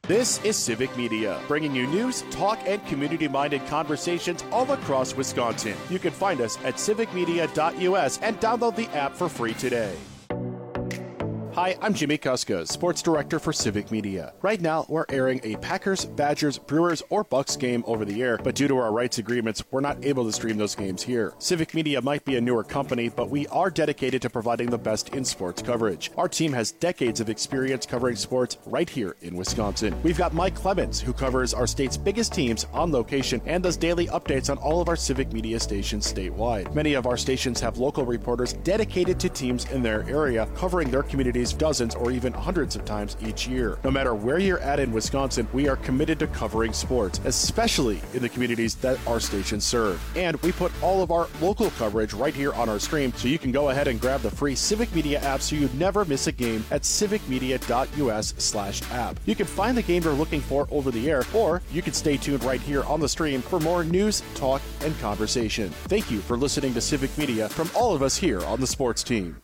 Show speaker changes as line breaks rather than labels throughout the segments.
This is Civic Media, bringing you news, talk, and community-minded conversations all across Wisconsin. You can find us at civicmedia.us and download the app for free today. Hi, I'm Jimmy Kuska, Sports Director for Civic Media. Right now, we're airing a Packers, Badgers, Brewers, or Bucks game over the air, but due to our rights agreements, we're not able to stream those games here. Civic Media might be a newer company, but we are dedicated to providing the best in sports coverage. Our team has decades of experience covering sports right here in Wisconsin. We've got Mike Clemens, who covers our state's biggest teams on location and does daily updates on all of our Civic Media stations statewide. Many of our stations have local reporters dedicated to teams in their area, covering their communities dozens or even hundreds of times each year. No matter where you're at in Wisconsin, we are committed to covering sports, especially in the communities that our stations serve. And we put all of our local coverage right here on our stream, so you can go ahead and grab the free Civic Media app so you never miss a game at civicmedia.us/app. You can find the game you're looking for over the air, or you can stay tuned right here on the stream for more news, talk, and conversation. Thank you for listening to Civic Media from all of us here on the sports team.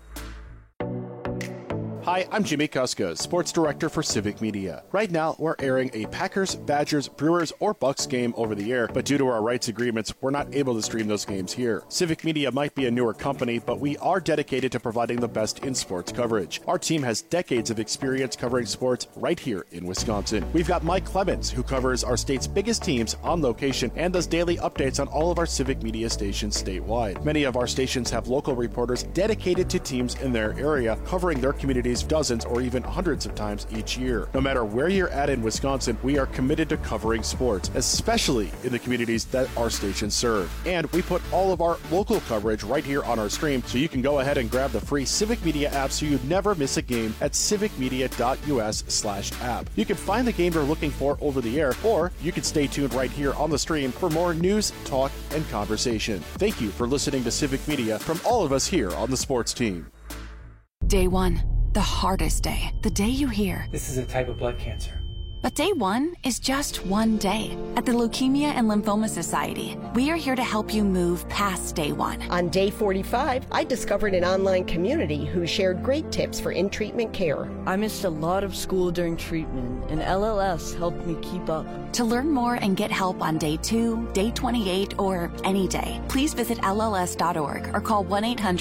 Hi, I'm Jimmy Kuska, Sports Director for Civic Media. Right now, we're airing a Packers, Badgers, Brewers, or Bucks game over the air, but due to our rights agreements, we're not able to stream those games here. Civic Media might be a newer company, but we are dedicated to providing the best in sports coverage. Our team has decades of experience covering sports right here in Wisconsin. We've got Mike Clemens, who covers our state's biggest teams on location and does daily updates on all of our Civic Media stations statewide. Many of our stations have local reporters dedicated to teams in their area, covering their communities dozens or even hundreds of times each year. No matter where you're at in Wisconsin, we are committed to covering sports, especially in the communities that our stations serve. And we put all of our local coverage right here on our stream, so you can go ahead and grab the free Civic Media app so you never miss a game at civicmedia.us/app. You can find the game you're looking for over the air, or you can stay tuned right here on the stream for more news, talk, and conversation. Thank you for listening to Civic Media from all of us here on the sports team.
Day one. The hardest day. The day you hear,
"This is a type of blood cancer."
But day one is just one day. At the Leukemia and Lymphoma Society, we are here to help you move past day one.
On day 45, I discovered an online community who shared great tips for in-treatment care.
I missed a lot of school during treatment, and LLS helped me keep up.
To learn more and get help on day 2, day 28, or any day, please visit LLS.org or call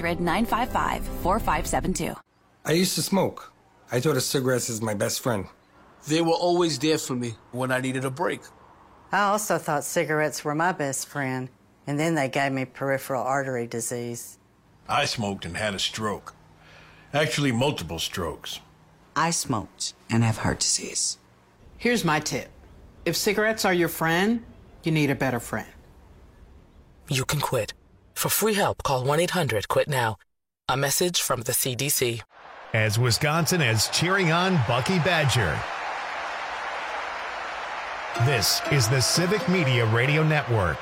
1-800-955-4572.
I used to smoke. I thought of cigarettes as my best friend.
They were always there for me when I needed a break.
I also thought cigarettes were my best friend, and then they gave me peripheral artery disease.
I smoked and had a stroke. Actually, multiple strokes.
I smoked and have heart disease.
Here's my tip. If cigarettes are your friend, you need a better friend.
You can quit. For free help, call 1-800-QUIT-NOW. A message from the CDC.
As Wisconsin is cheering on Bucky Badger. This is the Civic Media Radio Network.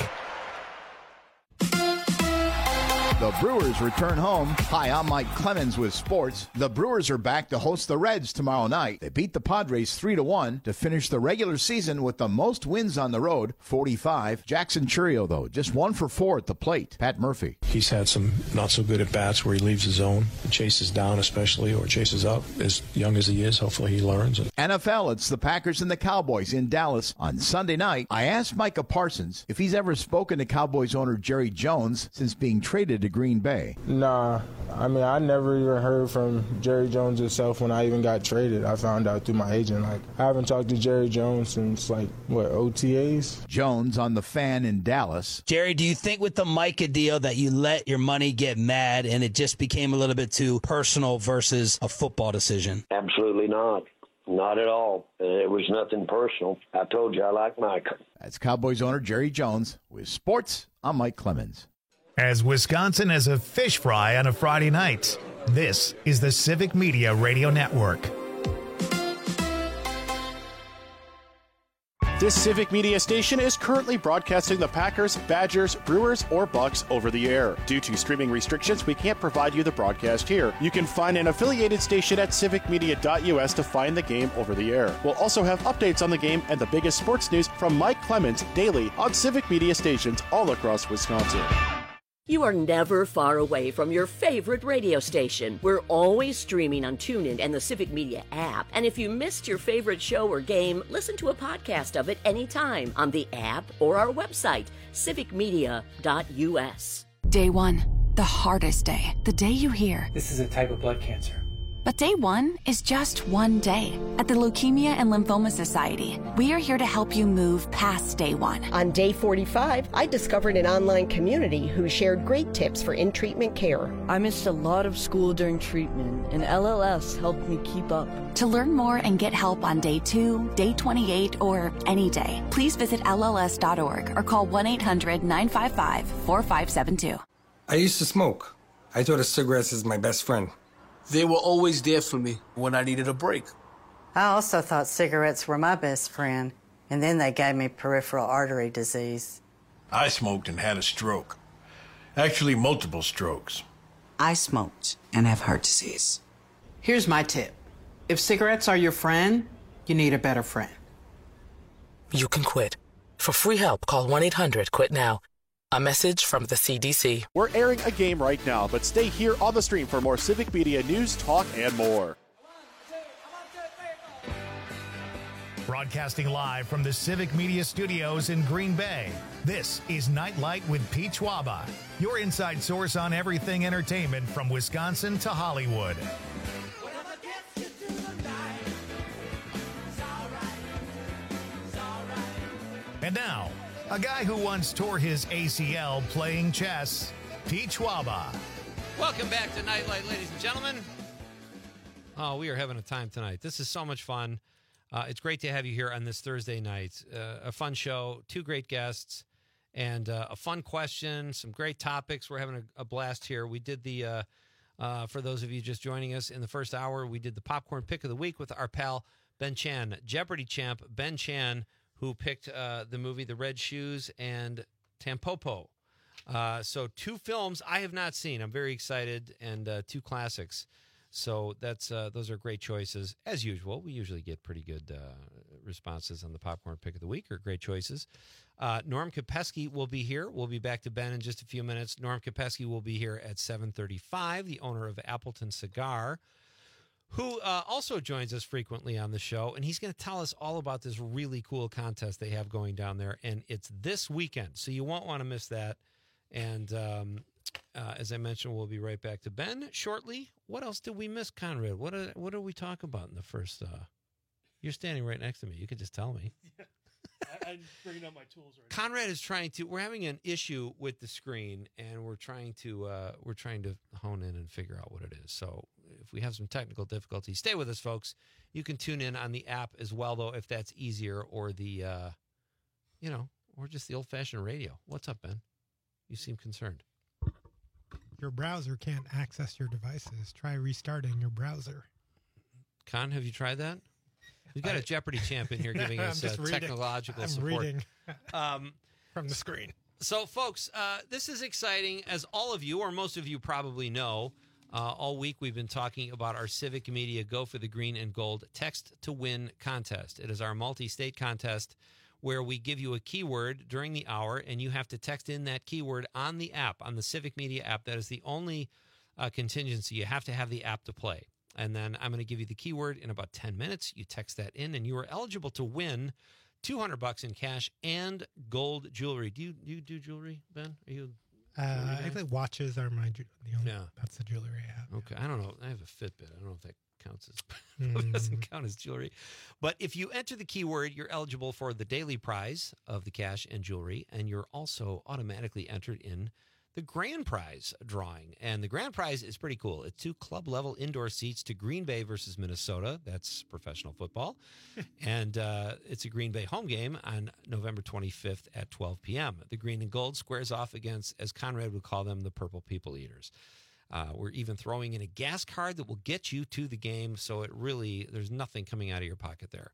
The Brewers return home. Hi, I'm Mike Clemens with sports. The Brewers are back to host the Reds tomorrow night. They beat the Padres 3-1 to finish the regular season with the most wins on the road, 45. Jackson Chourio, though, just 1 for 4 at the plate. Pat Murphy.
He's had some not so good at bats where he leaves his zone and chases down especially, or chases up. As young as he is, hopefully he learns.
NFL, it's the Packers and the Cowboys in Dallas on Sunday night. I asked Micah Parsons if he's ever spoken to Cowboys owner Jerry Jones since being traded to Green Bay.
Nah, I mean, I never even heard from Jerry Jones himself when I even got traded. I found out through my agent. I haven't talked to Jerry Jones since, OTAs?
Jones on the Fan in Dallas.
Jerry, do you think with the Micah deal that you let your money get mad and it just became a little bit too personal versus a football decision?
Absolutely not. Not at all. It was nothing personal. I told you I like Micah.
That's Cowboys owner Jerry Jones with sports. I'm Mike Clemens.
As Wisconsin has a fish fry on a Friday night, this is the Civic Media Radio Network.
This Civic Media station is currently broadcasting the Packers, Badgers, Brewers, or Bucks over the air. Due to streaming restrictions, we can't provide you the broadcast here. You can find an affiliated station at civicmedia.us to find the game over the air. We'll also have updates on the game and the biggest sports news from Mike Clemens daily on Civic Media stations all across Wisconsin.
You are never far away from your favorite radio station. We're always streaming on TuneIn and the Civic Media app. And if you missed your favorite show or game, listen to a podcast of it anytime on the app or our website, civicmedia.us.
Day one, the hardest day. The day you hear,
"This is a type of blood cancer."
But day one is just one day. At the Leukemia and Lymphoma Society, we are here to help you move past day one.
On day 45, I discovered an online community who shared great tips for in-treatment care.
I missed a lot of school during treatment, and LLS helped me keep up.
To learn more and get help on day 2, day 28, or any day, please visit LLS.org or call 1-800-955-4572.
I used to smoke. I thought of cigarettes as my best friend.
They were always there for me when I needed a break.
I also thought cigarettes were my best friend, and then they gave me peripheral artery disease.
I smoked and had a stroke. Actually, multiple strokes.
I smoked and have heart disease.
Here's my tip. If cigarettes are your friend, you need a better friend.
You can quit. For free help, call 1-800-QUIT-NOW. A message from the CDC.
We're airing a game right now, but stay here on the stream for more Civic Media news, talk, and more.
Broadcasting live from the Civic Media Studios in Green Bay, this is Nightlight with Pete Schwaba, your inside source on everything entertainment from Wisconsin to Hollywood. And now, a guy who once tore his ACL playing chess, Pete Schwaba.
Welcome back to Nightlight, ladies and gentlemen. Oh, we are having a time tonight. This is so much fun. It's great to have you here on this Thursday night. A fun show, 2 great guests, and a fun question, some great topics. We're having a blast here. We did the, for those of you just joining us in the first hour, we did the Popcorn Pick of the Week with our pal Ben Chan, Jeopardy champ Ben Chan, who picked the movie The Red Shoes and Tampopo. So 2 films I have not seen. I'm very excited, and 2 classics. So that's those are great choices. As usual, we usually get pretty good responses on the Popcorn Pick of the Week, or great choices. Norm Kopeski will be here. We'll be back to Ben in just a few minutes. Norm Kopeski will be here at 7:35, the owner of Appleton Cigar, who also joins us frequently on the show, and he's going to tell us all about this really cool contest they have going down there, and it's this weekend, so you won't want to miss that. And as I mentioned, we'll be right back to Ben shortly. What else did we miss, Conrad? What did we talk about in the first? You're standing right next to me. You can just tell me.
Yeah. I'm bringing out my tools right now.
Conrad is trying to. We're having an issue with the screen, and we're trying to hone in and figure out what it is. So if we have some technical difficulties, stay with us, folks. You can tune in on the app as well, though, if that's easier, or the, or just the old-fashioned radio. What's up, Ben? You seem concerned.
Your browser can't access your devices. Try restarting your browser.
Con, have you tried that? We've got a Jeopardy champ in here giving us technological support.
I'm reading from the screen.
So, folks, this is exciting. As all of you, or most of you probably know, all week we've been talking about our Civic Media Go for the Green and Gold Text to Win contest. It is our multi-state contest where we give you a keyword during the hour, and you have to text in that keyword on the app, on the Civic Media app. That is the only contingency. You have to have the app to play. And then I'm going to give you the keyword in about 10 minutes. You text that in, and you are eligible to win $200 in cash and gold jewelry. Do you do jewelry, Ben? Are you?
Actually, watches are my that's the jewelry I have.
Okay, I don't know. I have a Fitbit. I don't know if that counts as doesn't count as jewelry. But if you enter the keyword, you're eligible for the daily prize of the cash and jewelry, and you're also automatically entered in the grand prize drawing. And the grand prize is pretty cool. It's 2 club-level indoor seats to Green Bay versus Minnesota. That's professional football. And it's a Green Bay home game on November 25th at 12 p.m. The green and gold squares off against, as Conrad would call them, the purple people eaters. We're even throwing in a gas card that will get you to the game, so it really, there's nothing coming out of your pocket there.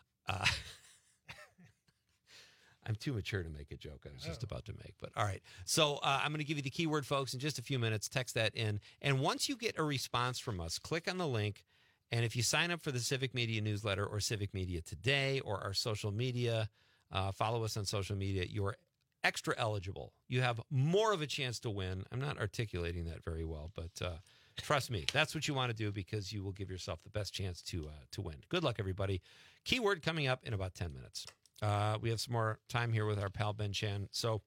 I'm too mature to make a joke I was just about to make, but all right. So I'm going to give you the keyword, folks, in just a few minutes. Text that in. And once you get a response from us, click on the link. And if you sign up for the Civic Media newsletter or Civic Media Today or our social media, follow us on social media, you're extra eligible. You have more of a chance to win. I'm not articulating that very well, but trust me, that's what you want to do because you will give yourself the best chance to win. Good luck, everybody. Keyword coming up in about 10 minutes. We have some more time here with our pal Ben Chan. So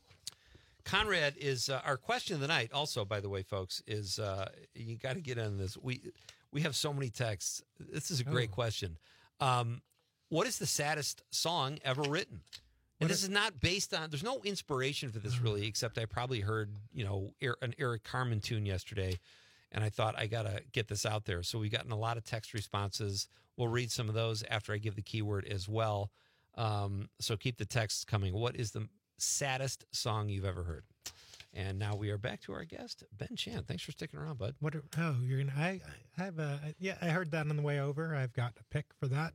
Conrad is our question of the night. Also, by the way, folks, is you got to get on this. We have so many texts. This is a great question. What is the saddest song ever written? And this is not based on, there's no inspiration for this really, except I probably heard, an Eric Carmen tune yesterday, and I thought I got to get this out there. So we've gotten a lot of text responses. We'll read some of those after I give the keyword as well. So keep the texts coming. What is the saddest song you've ever heard? And now we are back to our guest, Ben Chan. Thanks for sticking around, bud.
You're gonna? I have I heard that on the way over. I've got a pick for that.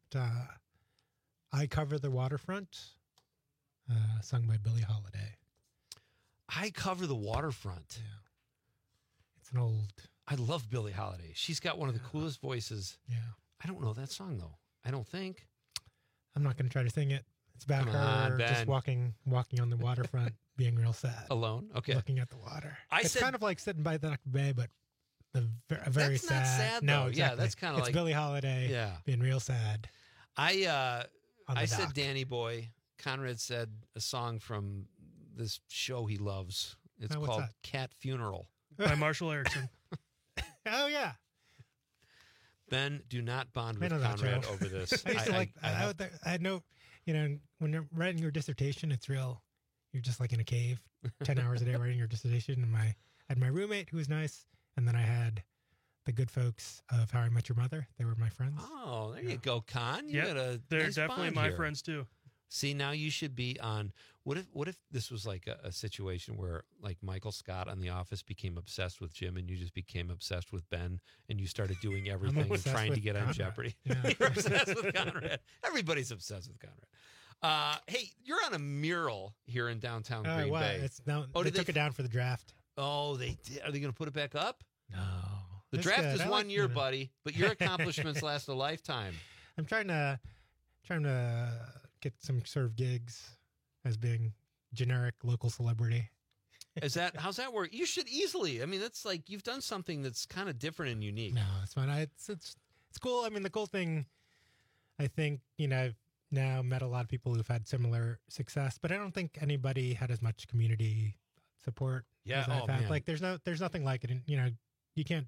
I Cover the Waterfront, sung by Billie Holiday.
I Cover the Waterfront.
Yeah, it's an old.
I love Billie Holiday. She's got one of the coolest voices.
Yeah,
I don't know that song though. I don't think.
I'm not going to try to sing it. It's about her just walking on the waterfront, being real sad.
Alone? Okay.
Looking at the water. It's kind of like sitting by the Bay, but very
that's
sad.
Not sad
no,
though.
exactly.
Yeah, that's kind of like
it's Billie Holiday being real sad.
I said Danny Boy. Conrad said a song from this show he loves. It's called Cat Funeral.
By Marshall Erickson.
Oh, yeah.
Ben, do not bond with Conrad over this.
I used to I had no, when you're writing your dissertation, it's real. You're just like in a cave, 10 hours a day writing your dissertation. And I had my roommate who was nice. And then I had the good folks of How I Met Your Mother. They were my friends.
Oh, there you go, Con.
Yeah, they're
nice
definitely my friends too.
See, now you should be on. What if this was like a situation where like Michael Scott on The Office became obsessed with Jim and you just became obsessed with Ben and you started doing everything and trying to get on Jeopardy? Yeah. You're obsessed with Conrad. Everybody's obsessed with Conrad. Hey, you're on a mural here in downtown Green Bay.
It's now, they took it down for the draft.
Oh, they did. Are they going to put it back up?
No.
The draft is 1 year, buddy, but your accomplishments last a lifetime.
I'm trying to get some sort of gigs as being generic local celebrity.
How's that work? You should easily. I mean, that's like you've done something that's kind of different and unique.
No, it's fine. It's cool. I mean, the cool thing, I think, I've now met a lot of people who've had similar success, but I don't think anybody had as much community support as I've had.
Man.
Like there's nothing like it. And, you can't.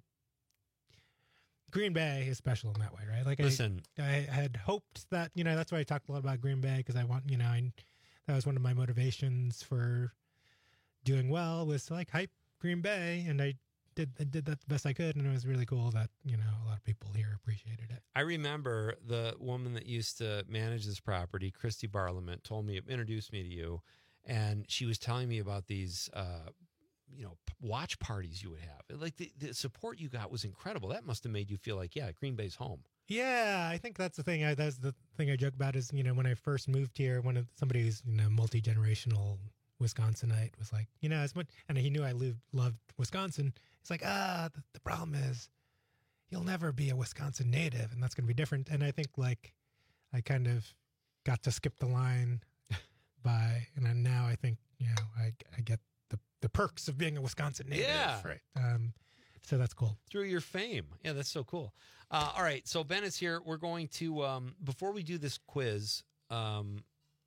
Green Bay is special in that way, right? Like,
listen,
I had hoped that, that's why I talked a lot about Green Bay, because I want, that was one of my motivations for doing well was to like hype Green Bay, and I did that the best I could, and it was really cool that, a lot of people here appreciated it.
I remember the woman that used to manage this property, Christy Barlament, introduced me to you, and she was telling me about these watch parties you would have. Like the support you got was incredible. That must have made you feel like, Green Bay's home.
Yeah, I think that's the thing. That's the thing I joke about is, when I first moved here, somebody who's, multi-generational Wisconsinite was like, as much, and he knew I loved Wisconsin. It's like, the problem is you'll never be a Wisconsin native, and that's going to be different. And I think like I kind of got to skip the line and now I think, I get the perks of being a Wisconsin native.
Yeah.
Right. So that's cool.
Through your fame. Yeah, that's so cool. All right. So Ben is here. We're going to, before we do this quiz, Conrad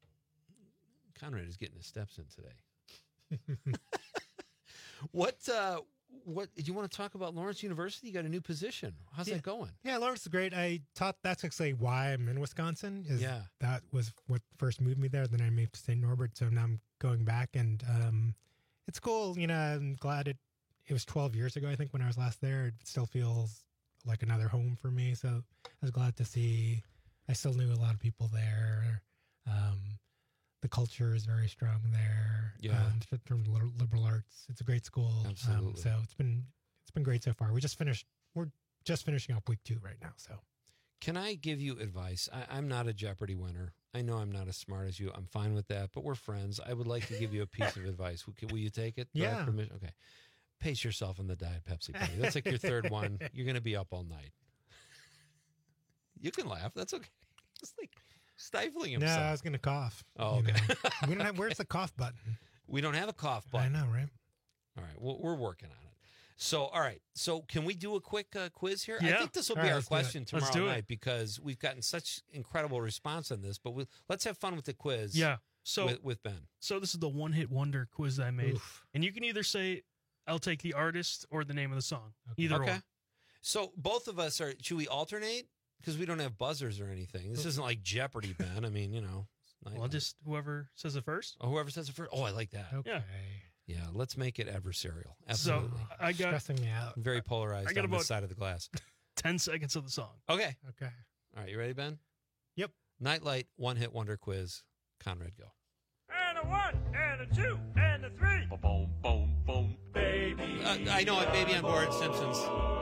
is getting his steps in today. What do you want to talk about Lawrence University? You got a new position. How's that going?
Yeah, Lawrence is great. That's actually why I'm in Wisconsin. That was what first moved me there. Then I moved to St. Norbert. So now I'm going back, and it's cool. I'm glad it was 12 years ago, I think, when I was last there. It still feels like another home for me. So I was glad to see. I still knew a lot of people there. The culture is very strong there.
Yeah.
From liberal arts, it's a great school.
Absolutely.
So it's been great so far. We're just finishing up week 2 right now. So,
can I give you advice? I'm not a Jeopardy winner. I know I'm not as smart as you. I'm fine with that, but we're friends. I would like to give you a piece of advice. Will you take it?
Yeah.
Okay. Pace yourself on the Diet Pepsi, buddy. That's like your third one. You're going to be up all night. You can laugh. That's okay. It's like, stifling
No,
himself.
I was going to cough.
Oh, okay.
We don't have. Where's the cough button?
We don't have a cough button.
I know, right?
All right. Well, we're working on it. So, all right. So, can we do a quick quiz here?
Yeah.
I think this will
All
be
right,
our
let's do it.
question
Let's
tomorrow
do it.
night because we've gotten such incredible response on this. But let's have fun with the quiz.
Yeah. So
with Ben.
So this is the one-hit wonder quiz that I made, and you can either say I'll take the artist or the name of the song. Either
Okay.
or.
So both of us are. Should we alternate? Because we don't have buzzers or anything. This isn't like Jeopardy, Ben. I mean,
Well, just whoever says it first.
Oh, whoever says it first. Oh, I like that.
Okay.
Yeah, let's make it adversarial. Absolutely.
So I got
Stressing me out.
Very polarized
I got
on this
about-
side of the glass.
10 seconds of the song.
Okay.
Okay.
All right, you ready, Ben?
Yep.
Nightlight one-hit wonder quiz. Conrad, go.
And a 1, and a 2, and a 3. Boom, boom, boom, baby.
I know it. Baby on board. Simpsons.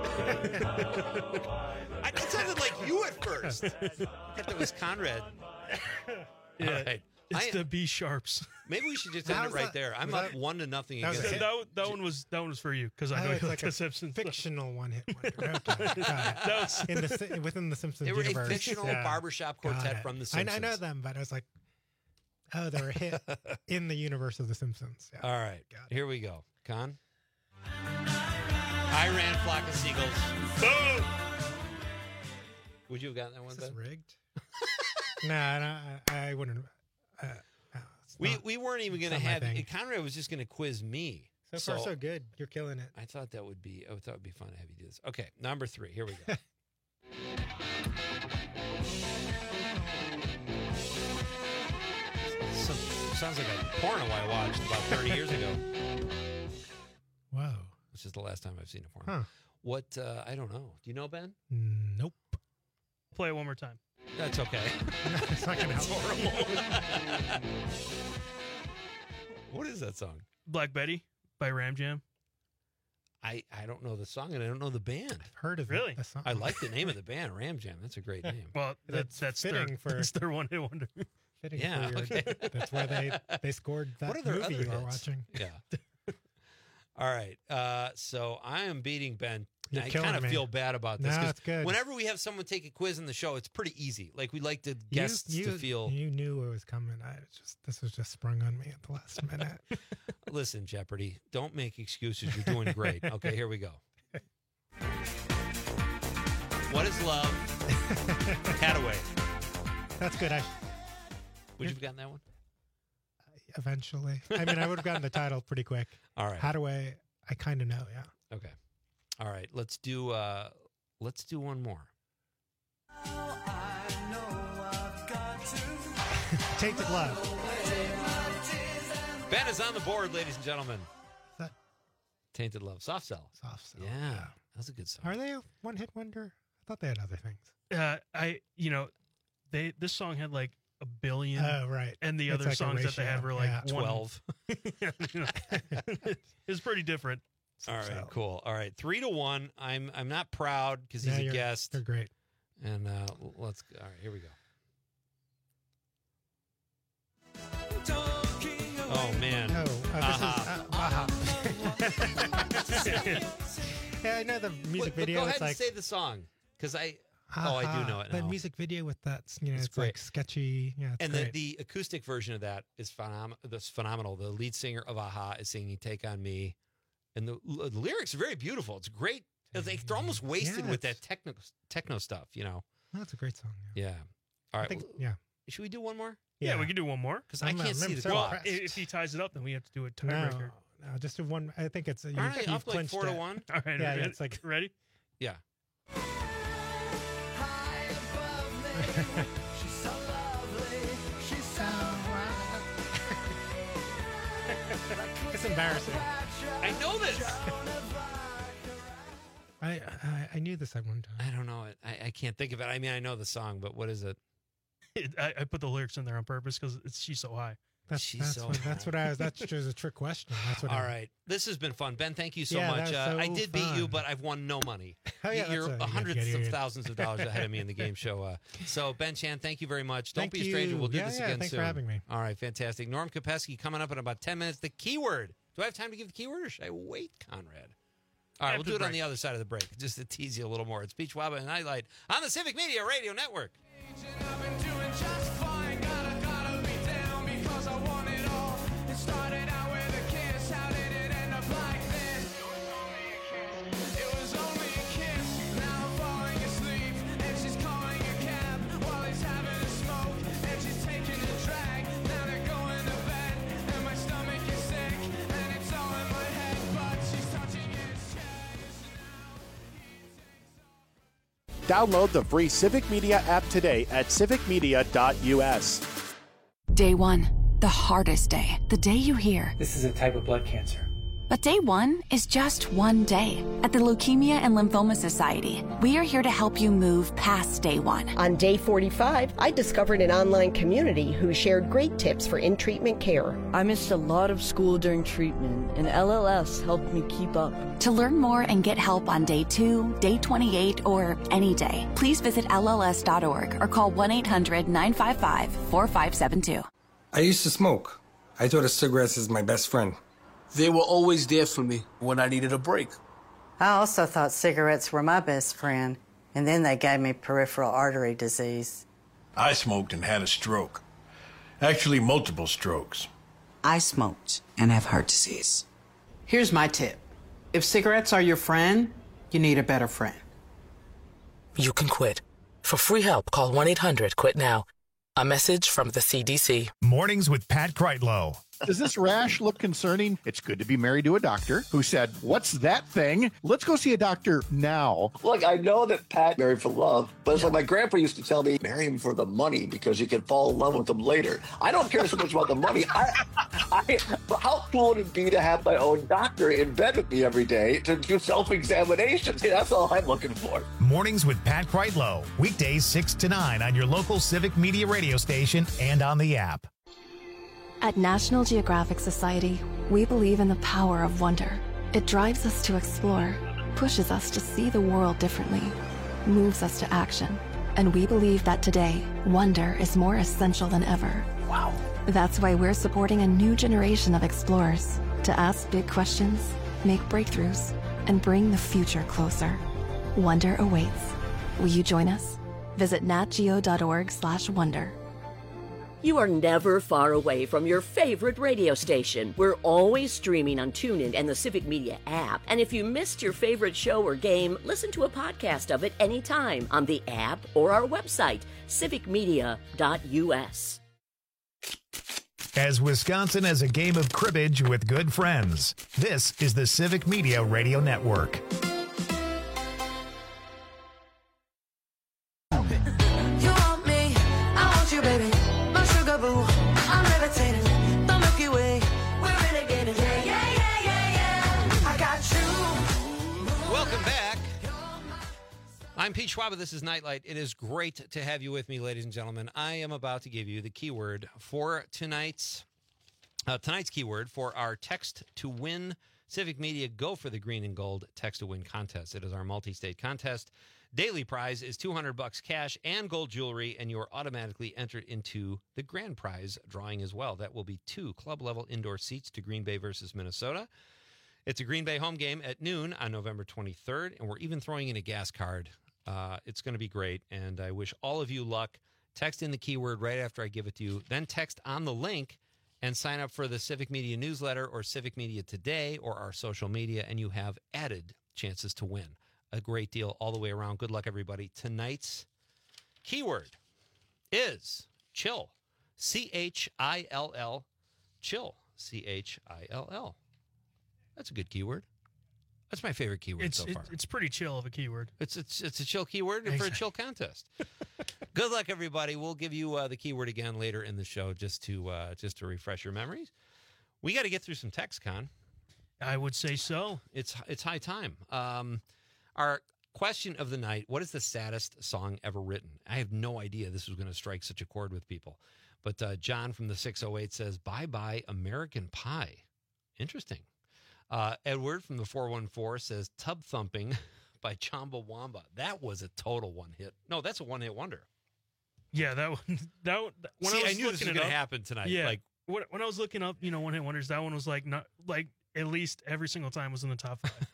It sounded like you at first. I thought that was Conrad.
Yeah.
All right.
It's the B sharps.
Maybe we should just end it right there. I'm up 1-0
that was
against
a
it.
That one was for you because I know
it's
you
like
like
a
the Simpsons.
fictional one-hit wonder. Okay. Got it.
That was
within the Simpsons
They were
universe.
a fictional barbershop
Got
quartet
it.
from The
I
Simpsons.
know them, but I was like, oh, they're a hit in the universe of the Simpsons. Yeah.
All right. Here we go. Con? I ran Flock of Seagulls. Boom! Would you have gotten that one,
Is this
Ben?
rigged? no, I wouldn't.
We weren't even going to
not my
have
thing.
Conrad was just going to quiz me.
So far, so good. You're killing it.
I thought that would be fun to have you do this. Okay, number 3. Here we go. Sounds like a porno I watched about 30 years ago.
Whoa.
Which is the last time I've seen a porno.
Huh.
What? I don't know. Do you know, Ben?
Nope.
Play it one more time.
That's okay.
It's not gonna help.
Horrible. What is that song?
Black Betty by Ram Jam.
I don't know the song and I don't know the band.
I've heard of
Really?
the song.
I like the name of the band, Ram Jam. That's a great name.
Well, that's
fitting
that's their one-hit wonder.
Fitting
Yeah,
for your,
okay.
That's where they scored that
What are their
movie
other
you were
hits?
watching.
Yeah. All right. So I am beating Ben.
You're
I
killing
kind of
me.
feel bad about this.
No,
'cause
it's good.
Whenever we have someone take a quiz in the show, it's pretty easy. Like we like the guests to feel.
You knew it was coming. This was just sprung on me at the last minute.
Listen, Jeopardy, don't make excuses. You're doing great. Okay, here we go. What is love? Hadaway.
That's good.
Would you have gotten that one?
Eventually. I mean, I would have gotten the title pretty quick.
All right.
Hadaway, I kind of know. Yeah.
Okay. All right. Let's do one more.
Tainted Love.
Ben is on the board, ladies and gentlemen.
That-
Tainted Love. Soft Cell.
Soft Cell.
Yeah. That's a good song.
Are they a one-hit wonder? I thought they had other things.
This song had like a billion.
Oh, right.
And the
It's
other
like a
songs that they had
ratio.
were like
Yeah.
12.
It's pretty different.
All right, cool. All right, 3-1. I'm not proud because he's
Yeah,
a
you're-
guest.
They're great.
And let's. All right, here we go. Oh man.
Oh, this is Yeah, I know the music video.
Go
It's
ahead
like
and say the song because I do know it now.
The music video with that,
It's
it's like sketchy. Yeah, it's
And
great.
the acoustic version of that is phenomenal. The lead singer of Aha is singing "Take on Me," and the lyrics are very beautiful. It's great. It's like they're almost wasted
Yeah,
with that techno stuff.
That's a great song.
Yeah. All right.
Yeah.
Should we do one more?
Yeah, we can do one more
Because I can't see the clock.
If he ties it up, then we have to do a
No,
tiebreaker.
no, just do one. I think it's
Aren't I
you've
up like
clinched
4-1?
it.
All right,
Yeah,
ready?
it's like
ready?
Yeah.
It's embarrassing.
I know this.
I knew this at one time.
I don't know it. I can't think of it. I mean, I know the song, but what is it?
I put the lyrics in there on purpose because She's So High.
That's what I was. That's just a trick question. That's what.
All right. This has been fun. Ben, thank you so
Yeah,
much.
that was so
I did beat you,
fun.
but I've won no money.
Oh, yeah,
You're
that's
hundreds
good.
of thousands of dollars ahead of me in the game show. So, Ben Chan, thank you very much. Don't
Thank
be a stranger.
you.
We'll do
Yeah,
this
yeah,
again
thanks
soon.
for having me.
All right, fantastic. Norm Kopeski coming up in about 10 minutes. The keyword. Do I have time to give the keyword or should I wait, Conrad? All right, we'll do it on the other side of the break, just to tease you a little more. It's Peach Waba and Nightlight on the Civic Media Radio Network.
I've been doing just fine.
Download the free Civic Media app today at civicmedia.us.
Day one, the hardest day. The day you hear,
"This is a type of blood cancer."
But day one is just one day. At the Leukemia and Lymphoma Society, we are here to help you move past day one.
On day 45, I discovered an online community who shared great tips for in-treatment care.
I missed a lot of school during treatment, and LLS helped me keep up.
To learn more and get help on day 2, day 28, or any day, please visit LLS.org or call 1-800-955-4572.
I used to smoke. I thought of cigarettes as my best friend.
They were always there for me when I needed a break.
I also thought cigarettes were my best friend, and then they gave me peripheral artery disease.
I smoked and had a stroke. Actually, multiple strokes.
I smoked and have heart disease.
Here's my tip. If cigarettes are your friend, you need a better friend.
You can quit. For free help, call 1-800-QUIT-NOW. A message from the CDC.
Mornings with Pat Kreitlow.
Does this rash look concerning? It's good to be married to a doctor who said, "What's that thing? Let's go see a doctor now."
Look, I know that Pat married for love, but it's like my grandpa used to tell me, marry him for the money because you can fall in love with him later. I don't care so much about the money. How cool would it be to have my own doctor in bed with me every day to do self-examinations? That's all I'm looking for.
Mornings with Pat Kreitlow. Weekdays 6 to 9 on your local Civic Media radio station and on the app.
At National Geographic Society, we believe in the power of wonder. It drives us to explore, pushes us to see the world differently, moves us to action. And we believe that today, wonder is more essential than ever.
Wow.
That's why we're supporting a new generation of explorers to ask big questions, make breakthroughs, and bring the future closer. Wonder awaits. Will you join us? Visit natgeo.org/wonder.
You are never far away from your favorite radio station. We're always streaming on TuneIn and the Civic Media app. And if you missed your favorite show or game, listen to a podcast of it anytime on the app or our website, civicmedia.us.
As Wisconsin has a game of cribbage with good friends, this is the Civic Media Radio Network.
You want me, I want you, baby. I'm levitating, the Milky Way. We're renegading, yeah, yeah, yeah, yeah, yeah. I got you.
Welcome back. I'm Pete Schwab. This is Nightlight. It is great to have you with me, ladies and gentlemen. I am about to give you the keyword for tonight's keyword for our Text to Win Civic Media Go for the Green and Gold Text to Win contest. It is our multi-state contest. Daily prize is $200 cash and gold jewelry, and you are automatically entered into the grand prize drawing as well. That will be 2 club-level indoor seats to Green Bay versus Minnesota. It's a Green Bay home game at noon on November 23rd, and we're even throwing in a gas card. It's going to be great, and I wish all of you luck. Text in the keyword right after I give it to you. Then text on the link and sign up for the Civic Media newsletter or Civic Media Today or our social media, and you have added chances to win. A great deal all the way around. Good luck, everybody. Tonight's keyword is chill. C-H-I-L-L. Chill. C-H-I-L-L. That's a good keyword. That's my favorite keyword so far.
It's pretty chill of a keyword.
It's a chill keyword for a chill contest. Good luck, everybody. We'll give you the keyword again later in the show just to refresh your memories. We got to get through some text, Con.
I would say so.
It's high time. Our question of the night, what is the saddest song ever written? I have no idea this was going to strike such a chord with people. But John from the 608 says, Bye Bye American Pie. Interesting. Edward from the 414 says, Tub Thumping by Chumbawamba. That was a total one hit. No, that's a one-hit wonder.
Yeah, that one.
I knew this was going to happen tonight.
Yeah, when I was looking up, one-hit wonders, that one was not at least every single time was in the top 5.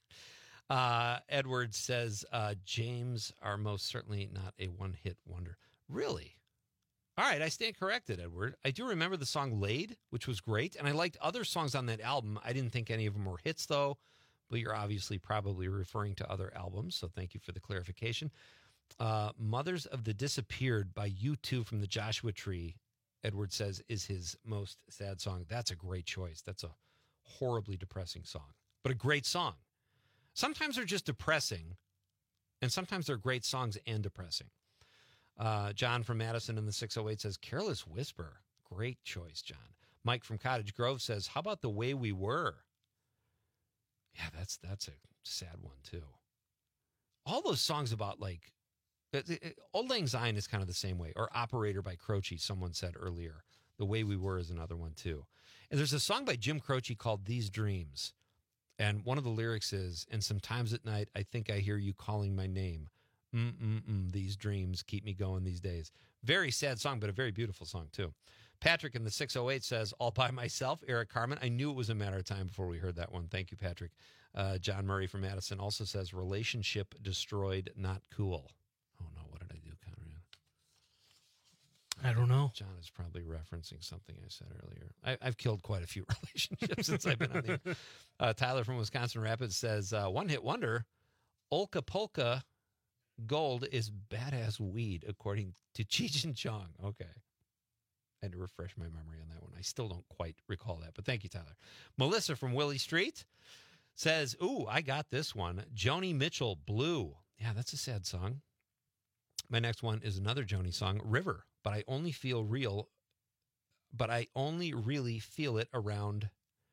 Edward says, James are most certainly not a one-hit wonder. Really? All right, I stand corrected, Edward. I do remember the song Laid, which was great, and I liked other songs on that album. I didn't think any of them were hits, though, but you're obviously probably referring to other albums, so thank you for the clarification. Mothers of the Disappeared by U2 from the Joshua Tree, Edward says, is his most sad song. That's a great choice. That's a horribly depressing song, but a great song. Sometimes they're just depressing, And sometimes they're great songs and depressing. John from Madison in the 608 says, Careless Whisper. Great choice, John. Mike from Cottage Grove says, how about The Way We Were? Yeah, that's a sad one, too. All those songs about, like, Auld Lang Syne is kind of the same way. Or Operator by Croce, someone said earlier. The Way We Were is another one, too. And there's a song by Jim Croce called These Dreams. And one of the lyrics is, and sometimes at night, I think I hear you calling my name. These dreams keep me going these days. Very sad song, but a very beautiful song, too. Patrick in the 608 says, All By Myself, Eric Carmen. I knew it was a matter of time before we heard that one. Thank you, Patrick. John Murray from Madison also says, Relationship Destroyed, Not Cool. Oh, no, what did I do, Conrad?
I don't know.
John is probably referencing something I said earlier. I've killed quite a few relationships since I've been on the air. Tyler from Wisconsin Rapids says, one-hit wonder, Olka Polka Gold is badass weed, according to Cheech and Chong. Okay. I had to refresh my memory on that one. I still don't quite recall that, but thank you, Tyler. Melissa from Willie Street says, ooh, I got this one. Joni Mitchell, Blue. Yeah, that's a sad song. My next one is another Joni song, River. But I only really feel it around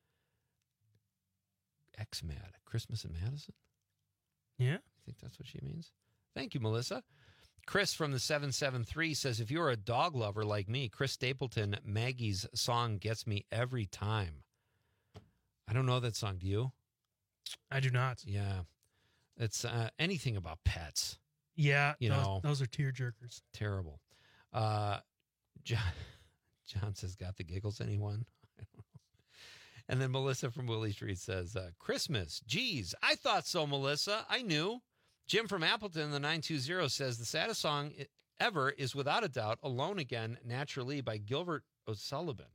X-Mad, Christmas in Madison.
Yeah.
I think that's what she means. Thank you, Melissa. Chris from the 773 says, if you're a dog lover like me, Chris Stapleton, Maggie's song gets me every time. I don't know that song. Do you?
I do not.
Yeah. It's anything about pets.
Yeah. Those are tearjerkers.
Terrible. John says, got the giggles, anyone? I don't know. And then Melissa from Willie Street says, Christmas. Geez, I thought so, Melissa. I knew. Jim from Appleton, the 920, says the saddest song ever is without a doubt Alone Again, Naturally by Gilbert O'Sullivan.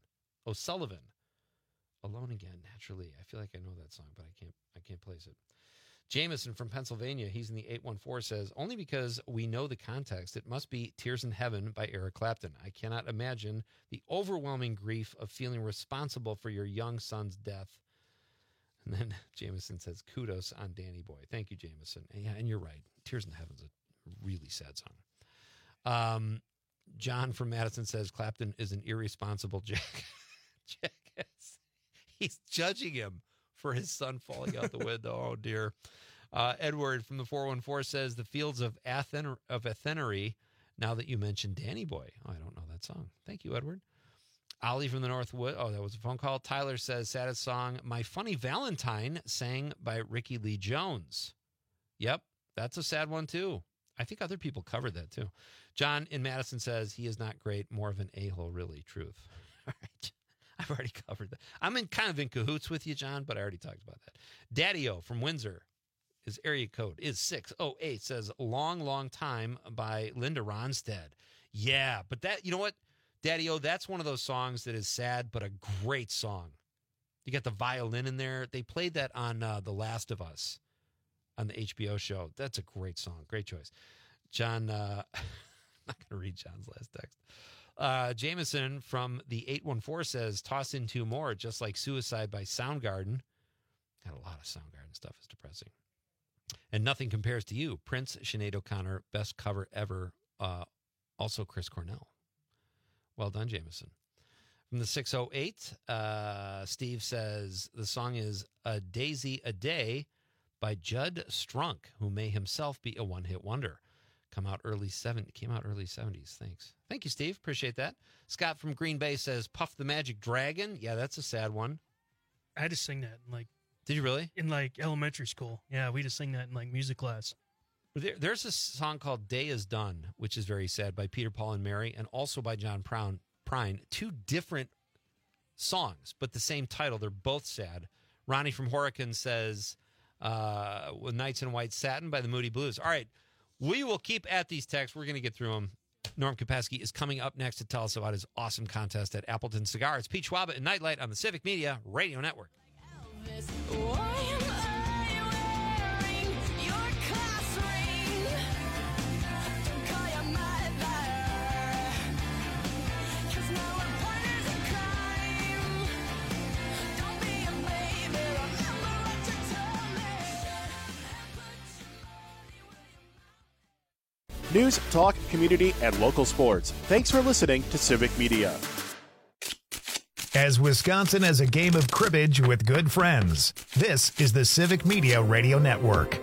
Alone Again, Naturally. I feel like I know that song, but I can't place it. Jameson from Pennsylvania, he's in the 814, says, only because we know the context, it must be Tears in Heaven by Eric Clapton. I cannot imagine the overwhelming grief of feeling responsible for your young son's death. And then Jameson says, kudos on Danny Boy. Thank you, Jameson. And yeah, and you're right. Tears in Heaven's a really sad song. John from Madison says, Clapton is an irresponsible jackass. He's judging him for his son falling out the window. Oh, dear. Edward from the 414 says, the fields of Athenery, now that you mentioned Danny Boy. Oh, I don't know that song. Thank you, Edward. Ollie from the Northwood. Oh, that was a phone call. Tyler says, saddest song, My Funny Valentine, sang by Ricky Lee Jones. Yep, that's a sad one, too. I think other people covered that, too. John in Madison says, he is not great, more of an a-hole, really, truth. All right. I've already covered that. I'm kind of in cahoots with you, John, but I already talked about that. Daddy-O from Windsor, his area code is 608, says, Long Time by Linda Ronstadt. Yeah, but that, you know what? Daddy-O, that's one of those songs that is sad, but a great song. You got the violin in there. They played that on The Last of Us on the HBO show. That's a great song. Great choice. John, I'm not going to read John's last text. Jameson from the 814 says, toss in two more, just like Suicide by Soundgarden. Got a lot of Soundgarden stuff. Is depressing. And Nothing Compares to You. Prince, Sinead O'Connor, best cover ever. Also Chris Cornell. Well done, Jameson. From the 608, Steve says the song is A Daisy a Day by Judd Strunk, who may himself be a one-hit wonder. Came out early 70s. Thanks. Thank you, Steve. Appreciate that. Scott from Green Bay says Puff the Magic Dragon. Yeah, that's a sad one.
I had to sing that in
Did you really?
In elementary school. Yeah, we just sing that in music class.
There's a song called Day Is Done, which is very sad, by Peter, Paul, and Mary, and also by John Prine. Two different songs, but the same title. They're both sad. Ronnie from Horicon says Nights in White Satin by the Moody Blues. All right, we will keep at these texts. We're going to get through them. Norm Kapowski is coming up next to tell us about his awesome contest at Appleton Cigar. It's Pete Schwaba and Nightlight on the Civic Media Radio Network.
News, talk, community, and local sports. Thanks for listening to Civic Media.
As Wisconsin has a game of cribbage with good friends, this is the Civic Media Radio Network.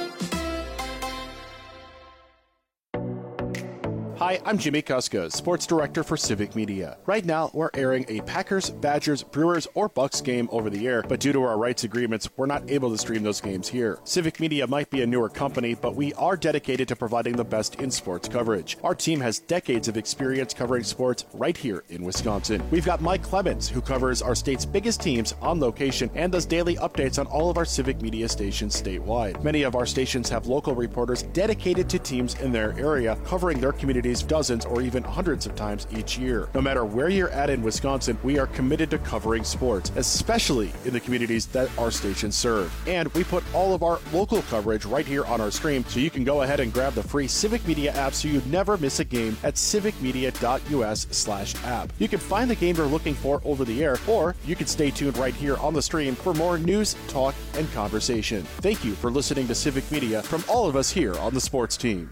Hi, I'm Jimmy Kuska, Sports Director for Civic Media. Right now, we're airing a Packers, Badgers, Brewers, or Bucks game over the air, but due to our rights agreements, we're not able to stream those games here. Civic Media might be a newer company, but we are dedicated to providing the best in sports coverage. Our team has decades of experience covering sports right here in Wisconsin. We've got Mike Clemens, who covers our state's biggest teams on location and does daily updates on all of our Civic Media stations statewide. Many of our stations have local reporters dedicated to teams in their area, covering their communities dozens or even hundreds of times each year. No matter where you're at in Wisconsin, we are committed to covering sports, especially in the communities that our stations serve. And we put all of our local coverage right here on our stream, so you can go ahead and grab the free Civic Media app so you never miss a game at civicmedia.us/app. You can find the game you're looking for over the air, or you can stay tuned right here on the stream for more news, talk, and conversation. Thank you for listening to Civic Media from all of us here on the sports team.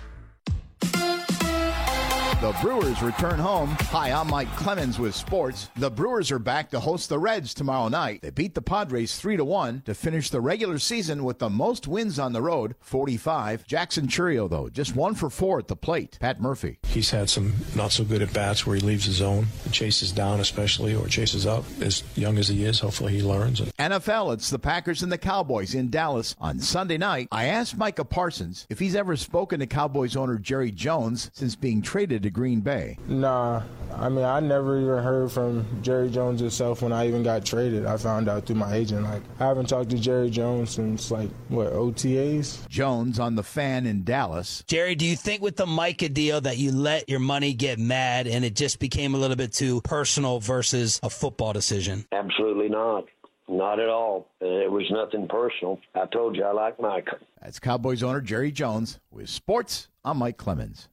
The Brewers return home. Hi, I'm Mike Clemens with sports. The Brewers are back to host the Reds tomorrow night. They beat the Padres 3-1 to finish the regular season with the most wins on the road, 45. Jackson Chourio, though, just 1 for 4 at the plate. Pat Murphy.
He's had some not so good at-bats where he leaves his zone and chases down especially, or chases up. As young as he is, hopefully he learns.
NFL, it's the Packers and the Cowboys in Dallas on Sunday night. I asked Micah Parsons if he's ever spoken to Cowboys owner Jerry Jones since being traded to Green Bay.
Nah, I mean, I never even heard from Jerry Jones himself when I even got traded. I found out through my agent. I haven't talked to Jerry Jones since, OTAs?
Jones on The Fan in Dallas.
Jerry, do you think with the Micah deal that you let your money get mad and it just became a little bit too personal versus a football decision?
Absolutely not. Not at all. It was nothing personal. I told you I like Micah.
That's Cowboys owner Jerry Jones with sports. I'm Mike Clemens.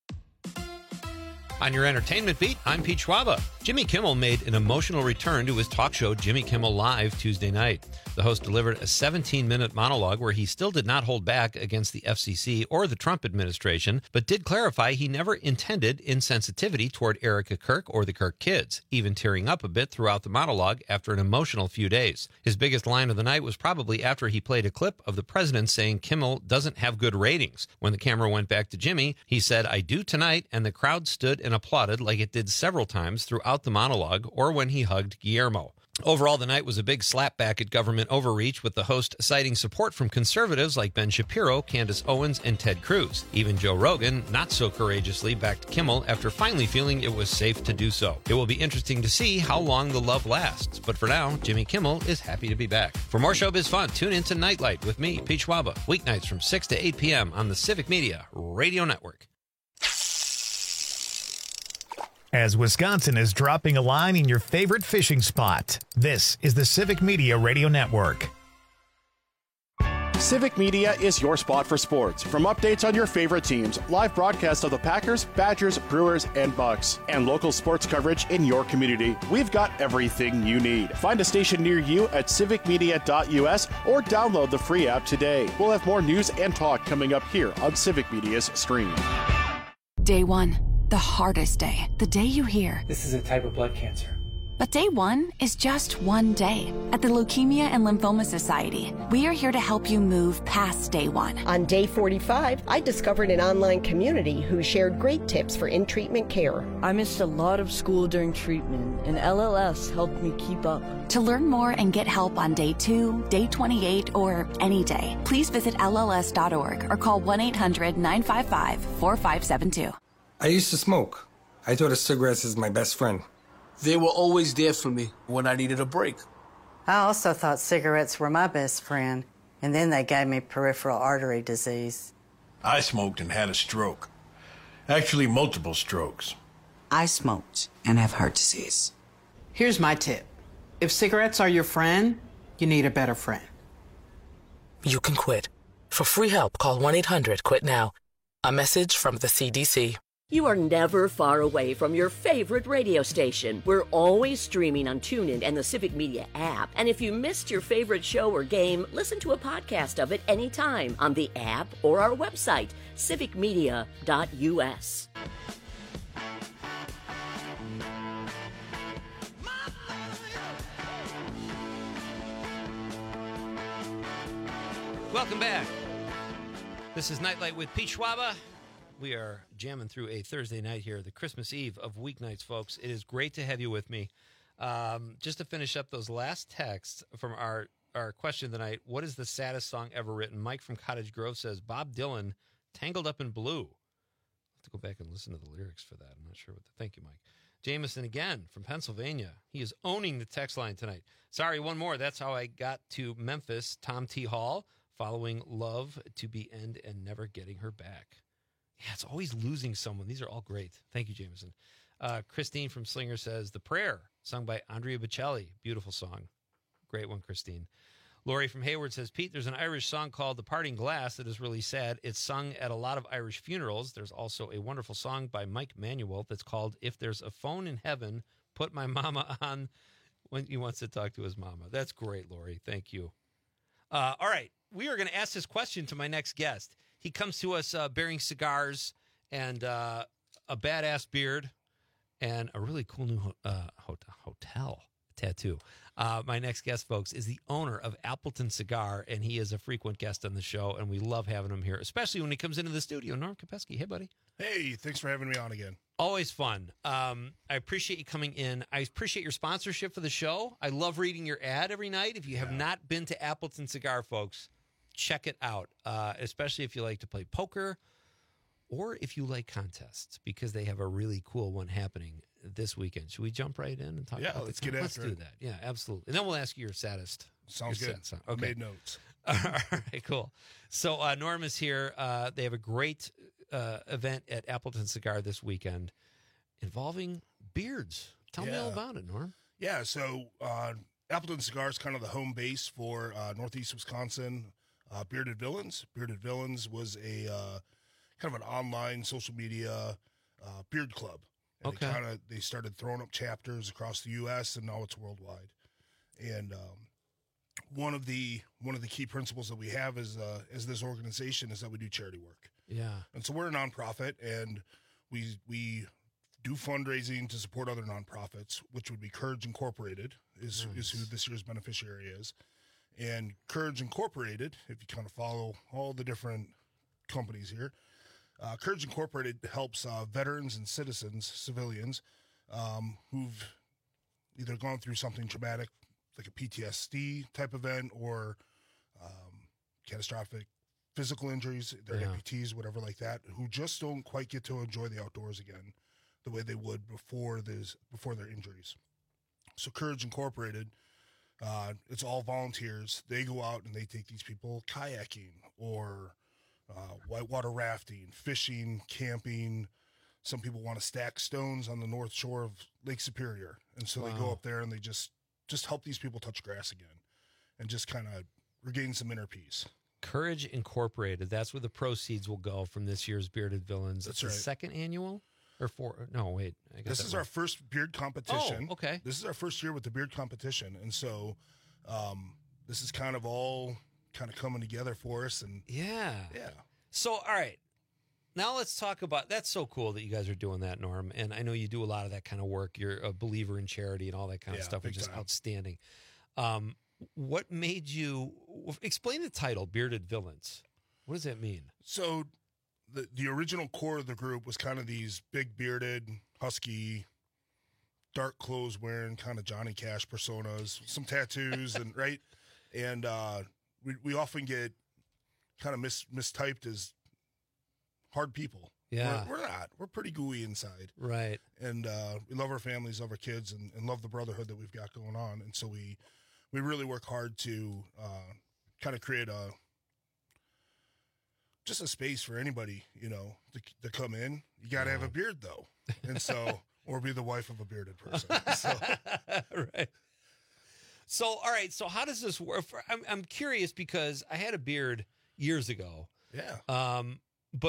On your entertainment beat, I'm Pete Schwaba. Jimmy Kimmel made an emotional return to his talk show Jimmy Kimmel Live Tuesday night. The host delivered a 17-minute monologue where he still did not hold back against the FCC or the Trump administration, but did clarify he never intended insensitivity toward Erica Kirk or the Kirk kids, even tearing up a bit throughout the monologue after an emotional few days. His biggest line of the night was probably after he played a clip of the president saying Kimmel doesn't have good ratings. When the camera went back to Jimmy, he said, "I do tonight," and the crowd stood and applauded like it did several times throughout the monologue or when he hugged Guillermo. Overall, the night was a big slapback at government overreach, with the host citing support from conservatives like Ben Shapiro, Candace Owens, and Ted Cruz. Even Joe Rogan, not so courageously, backed Kimmel after finally feeling it was safe to do so. It will be interesting to see how long the love lasts, but for now, Jimmy Kimmel is happy to be back. For more showbiz fun, tune in to Nightlight with me, Pete Schwaba, weeknights from 6 to 8 p.m. on the Civic Media Radio Network.
As Wisconsin is dropping a line in your favorite fishing spot, this is the Civic Media Radio Network.
Civic Media is your spot for sports. From updates on your favorite teams, live broadcasts of the Packers, Badgers, Brewers, and Bucks, and local sports coverage in your community, we've got everything you need. Find a station near you at civicmedia.us or download the free app today. We'll have more news and talk coming up here on Civic Media's stream.
Day 1. The hardest day. The day you hear,
"This is a type of blood cancer."
But day 1 is just one day. At the Leukemia and Lymphoma Society, we are here to help you move past day 1.
On day 45, I discovered an online community who shared great tips for in-treatment care.
I missed a lot of school during treatment, and LLS helped me keep up.
To learn more and get help on day 2, day 28, or any day, please visit LLS.org or call 1-800-955-4572.
I used to smoke. I thought of cigarettes as my best friend.
They were always there for me when I needed a break.
I also thought cigarettes were my best friend, and then they gave me peripheral artery disease.
I smoked and had a stroke. Actually, multiple strokes.
I smoked and have heart disease.
Here's my tip. If cigarettes are your friend, you need a better friend.
You can quit. For free help, call 1-800-QUIT-NOW. A message from the CDC.
You are never far away from your favorite radio station. We're always streaming on TuneIn and the Civic Media app. And if you missed your favorite show or game, listen to a podcast of it anytime on the app or our website, civicmedia.us.
Welcome back. This is Nightlight with Pete Schwaba. We are jamming through a Thursday night here, the Christmas Eve of weeknights, folks. It is great to have you with me. Just to finish up those last texts from our question tonight, what is the saddest song ever written? Mike from Cottage Grove says, Bob Dylan, Tangled Up in Blue. I'll have to go back and listen to the lyrics for that. I'm not sure what thank you, Mike. Jameson again from Pennsylvania. He is owning the text line tonight. Sorry, one more. That's how I got to Memphis. Tom T. Hall, following Love to Be End and Never Getting Her Back. Yeah, it's always losing someone. These are all great. Thank you, Jameson. Christine from Slinger says, The Prayer, sung by Andrea Bocelli. Beautiful song. Great one, Christine. Lori from Hayward says, Pete, there's an Irish song called The Parting Glass that is really sad. It's sung at a lot of Irish funerals. There's also a wonderful song by Mike Manuel that's called If There's a Phone in Heaven, Put My Mama On when he wants to talk to his mama. That's great, Lori. Thank you. All right. We are going to ask this question to my next guest. He comes to us bearing cigars and a badass beard and a really cool new hotel tattoo. My next guest, folks, is the owner of Appleton Cigar, and he is a frequent guest on the show, and we love having him here, especially when he comes into the studio. Norm Kopeski, hey, buddy.
Hey, thanks for having me on again.
Always fun. I appreciate you coming in. I appreciate your sponsorship for the show. I love reading your ad every night. If you have not been to Appleton Cigar, folks, check it out, especially if you like to play poker or if you like contests, because they have a really cool one happening this weekend. Should we jump right in and talk about it?
Let's get after it.
Let's do that. Yeah, absolutely. And then we'll ask you your saddest.
Sounds good.
Okay.
Made notes.
All right, cool. So Norm is here. They have a great event at Appleton Cigar this weekend involving beards. Tell me all about it, Norm.
Yeah, so Appleton Cigar is kind of the home base for Northeast Wisconsin Bearded Villains. Bearded Villains was a kind of an online social media beard club. And they started throwing up chapters across the U.S. and now it's worldwide. And one of the key principles that we have as this organization is that we do charity work.
Yeah.
And so we're a nonprofit, and we do fundraising to support other nonprofits, which would be Courage Incorporated is who this year's beneficiary is. And Courage Incorporated, if you kind of follow all the different companies here, Courage Incorporated helps veterans and civilians who've either gone through something traumatic, like a PTSD type event, or catastrophic physical injuries, their amputees, whatever like that, who just don't quite get to enjoy the outdoors again the way they would before their injuries. So Courage Incorporated, it's all volunteers. They go out and they take these people kayaking or whitewater rafting, fishing, camping. Some people want to stack stones on the north shore of Lake Superior. And so they go up there and they just help these people touch grass again and just kind of regain some inner peace.
Courage Incorporated, that's where the proceeds will go from this year's Bearded Villains.
That's
right. The second annual? Or no, wait.
This is our first beard competition.
Oh, okay.
This is our first year with the beard competition. And so this is kind of all kind of coming together for us. And
Yeah. So, all right. Now let's talk about, that's so cool that you guys are doing that, Norm. And I know you do a lot of that kind of work. You're a believer in charity and all that kind of stuff, which is outstanding. What made you, explain the title, Bearded Villains. What does that mean?
So the original core of the group was kind of these big bearded, husky, dark clothes wearing kind of Johnny Cash personas, some tattoos, and right. And we often get kind of mistyped as hard people.
Yeah.
We're not. We're pretty gooey inside.
Right.
And we love our families, love our kids, and love the brotherhood that we've got going on. And so we really work hard to kind of create just a space for anybody, to come in. You got to have a beard, though. And so, or be the wife of a bearded person. So.
Right. So, all right. So how does this work? I'm curious because I had a beard years ago.
Yeah.
But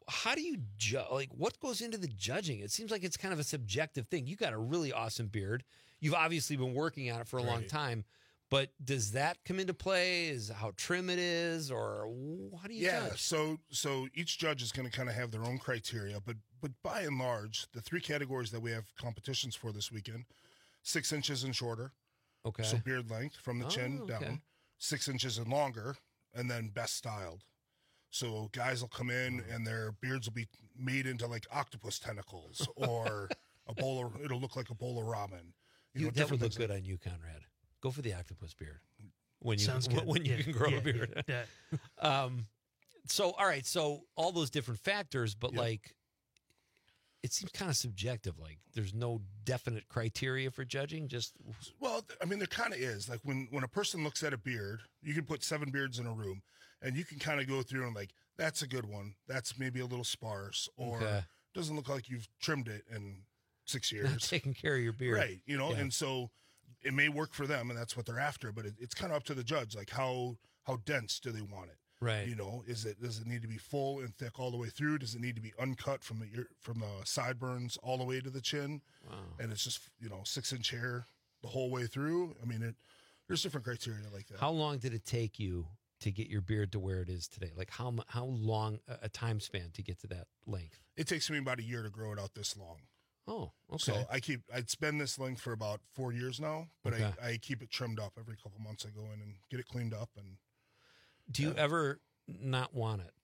how do you like what goes into the judging? It seems like it's kind of a subjective thing. You got a really awesome beard. You've obviously been working on it for a long time. But does that come into play? Is how trim it is, or how do you judge?
So each judge is going to kind of have their own criteria, but by and large, the 3 categories that we have competitions for this weekend: 6 inches and shorter,
okay,
so beard length from the chin down, 6 inches and longer, and then best styled. So guys will come in and their beards will be made into like octopus tentacles, or a bowl of, it'll look like a bowl of ramen.
That would look good on you, Conrad. Go for the octopus beard when you
Sounds good.
when you can grow a beard.
Yeah.
So all right, so all those different factors, but like it seems kind of subjective. Like there's no definite criteria for judging. Just
well, I mean, there kind of is. Like when a person looks at a beard, you can put 7 beards in a room, and you can kind of go through and like, that's a good one. That's maybe a little sparse, or doesn't look like you've trimmed it in 6 years.
Not taking care of your beard,
right? And so. It may work for them, and that's what they're after. But it's kind of up to the judge, like how dense do they want it?
Right.
Does it need to be full and thick all the way through? Does it need to be uncut from the sideburns all the way to the chin?
Wow.
And it's just 6-inch hair the whole way through. I mean, there's different criteria like that.
How long did it take you to get your beard to where it is today? Like how long a time span to get to that length?
It takes me about a year to grow it out this long.
Oh, okay.
So it's been this length for about 4 years now, but I keep it trimmed up every couple months. I go in and get it cleaned up. And
do you ever not want it?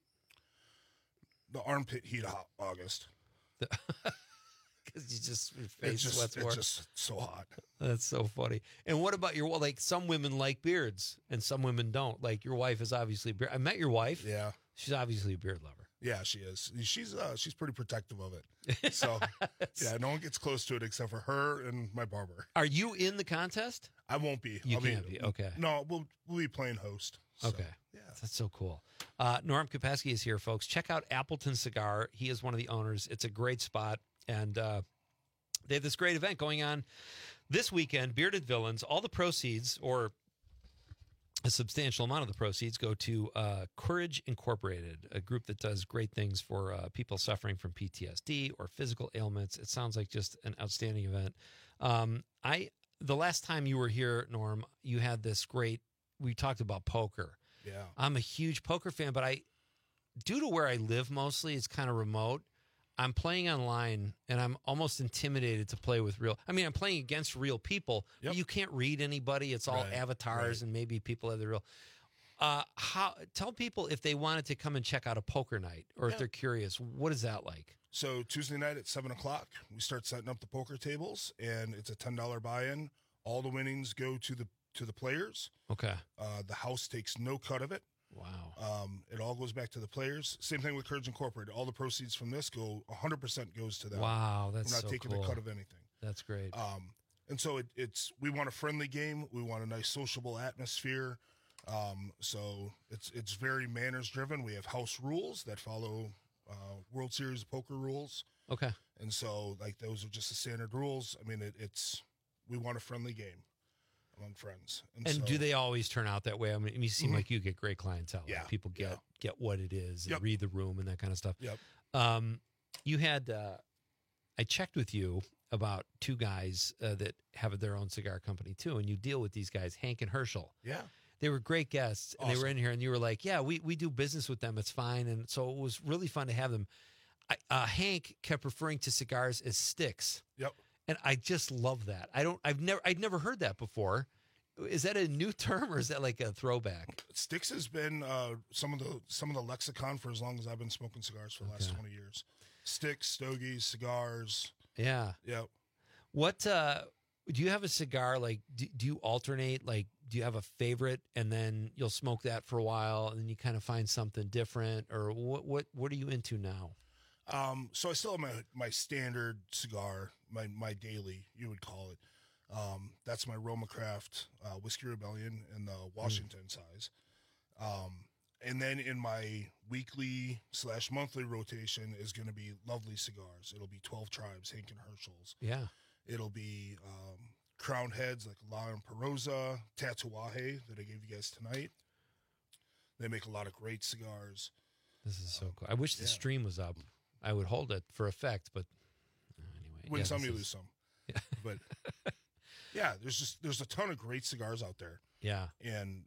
The armpit heat of August.
Because your face sweats more.
It's just so hot.
That's so funny. And what about some women like beards and some women don't. Like your wife is obviously a beard. I met your wife.
Yeah.
She's obviously a beard lover.
Yeah, she is. She's pretty protective of it. So yeah, no one gets close to it except for her and my barber.
Are you in the contest?
I won't be.
You can't be. Okay.
No, we'll be playing host. So,
okay. Yeah. That's so cool. Norm Kopesky is here, folks. Check out Appleton Cigar. He is one of the owners. It's a great spot. And they have this great event going on this weekend, Bearded Villains. All the proceeds, or a substantial amount of the proceeds, go to Courage Incorporated, a group that does great things for people suffering from PTSD or physical ailments. It sounds like just an outstanding event. The last time you were here, Norm, you had this we talked about poker.
Yeah.
I'm a huge poker fan, but due to where I live mostly, it's kind of remote. I'm playing online, and I'm almost intimidated to play with I'm playing against real people, but you can't read anybody. It's all avatars, and maybe people have the real. Tell people if they wanted to come and check out a poker night, or if they're curious, what is that like?
So Tuesday night at 7:00, we start setting up the poker tables, and it's a $10 buy-in. All the winnings go to the players.
Okay.
The house takes no cut of it.
Wow.
It all goes back to the players. Same thing with Courage Incorporated. All the proceeds from this 100% goes to them.
Wow, that's
We're not
so
taking
cool.
a cut of anything.
That's great.
And so we want a friendly game. We want a nice sociable atmosphere. So it's very manners driven. We have house rules that follow World Series of Poker rules.
Okay.
And so those are just the standard rules. I mean, we want a friendly game among friends. And so,
do they always turn out that way? I mean, you seem like you get great clientele.
Yeah.
Like people get what it is and read the room and that kind of stuff.
Yep.
You had, I checked with you about 2 guys that have their own cigar company too, and you deal with these guys, Hank and Herschel.
Yeah.
They were great guests, and they were in here, and you were like, yeah, we do business with them. It's fine. And so it was really fun to have them. Hank kept referring to cigars as sticks.
Yep.
And I just love that. I'd never heard that before. Is that a new term, or is that like a throwback?
Sticks has been some of the lexicon for as long as I've been smoking cigars for the last 20 years. Sticks, stogies, cigars.
Yeah.
Yep.
What do you have a cigar? Like, do you alternate? Like, do you have a favorite, and then you'll smoke that for a while, and then you kind of find something different, or what are you into now?
So I still have my standard cigar, my daily, you would call it. That's my Roma Craft Whiskey Rebellion in the Washington size. And then in my weekly/monthly rotation is going to be lovely cigars. It'll be 12 Tribes, Hank and Herschel's.
Yeah.
It'll be Crown Heads like La Perosa, Tatuaje that I gave you guys tonight. They make a lot of great cigars.
This is so cool. I wish the stream was up. I would hold it for effect, but anyway.
Win some, you lose some. Yeah. But yeah, there's a ton of great cigars out there.
Yeah.
And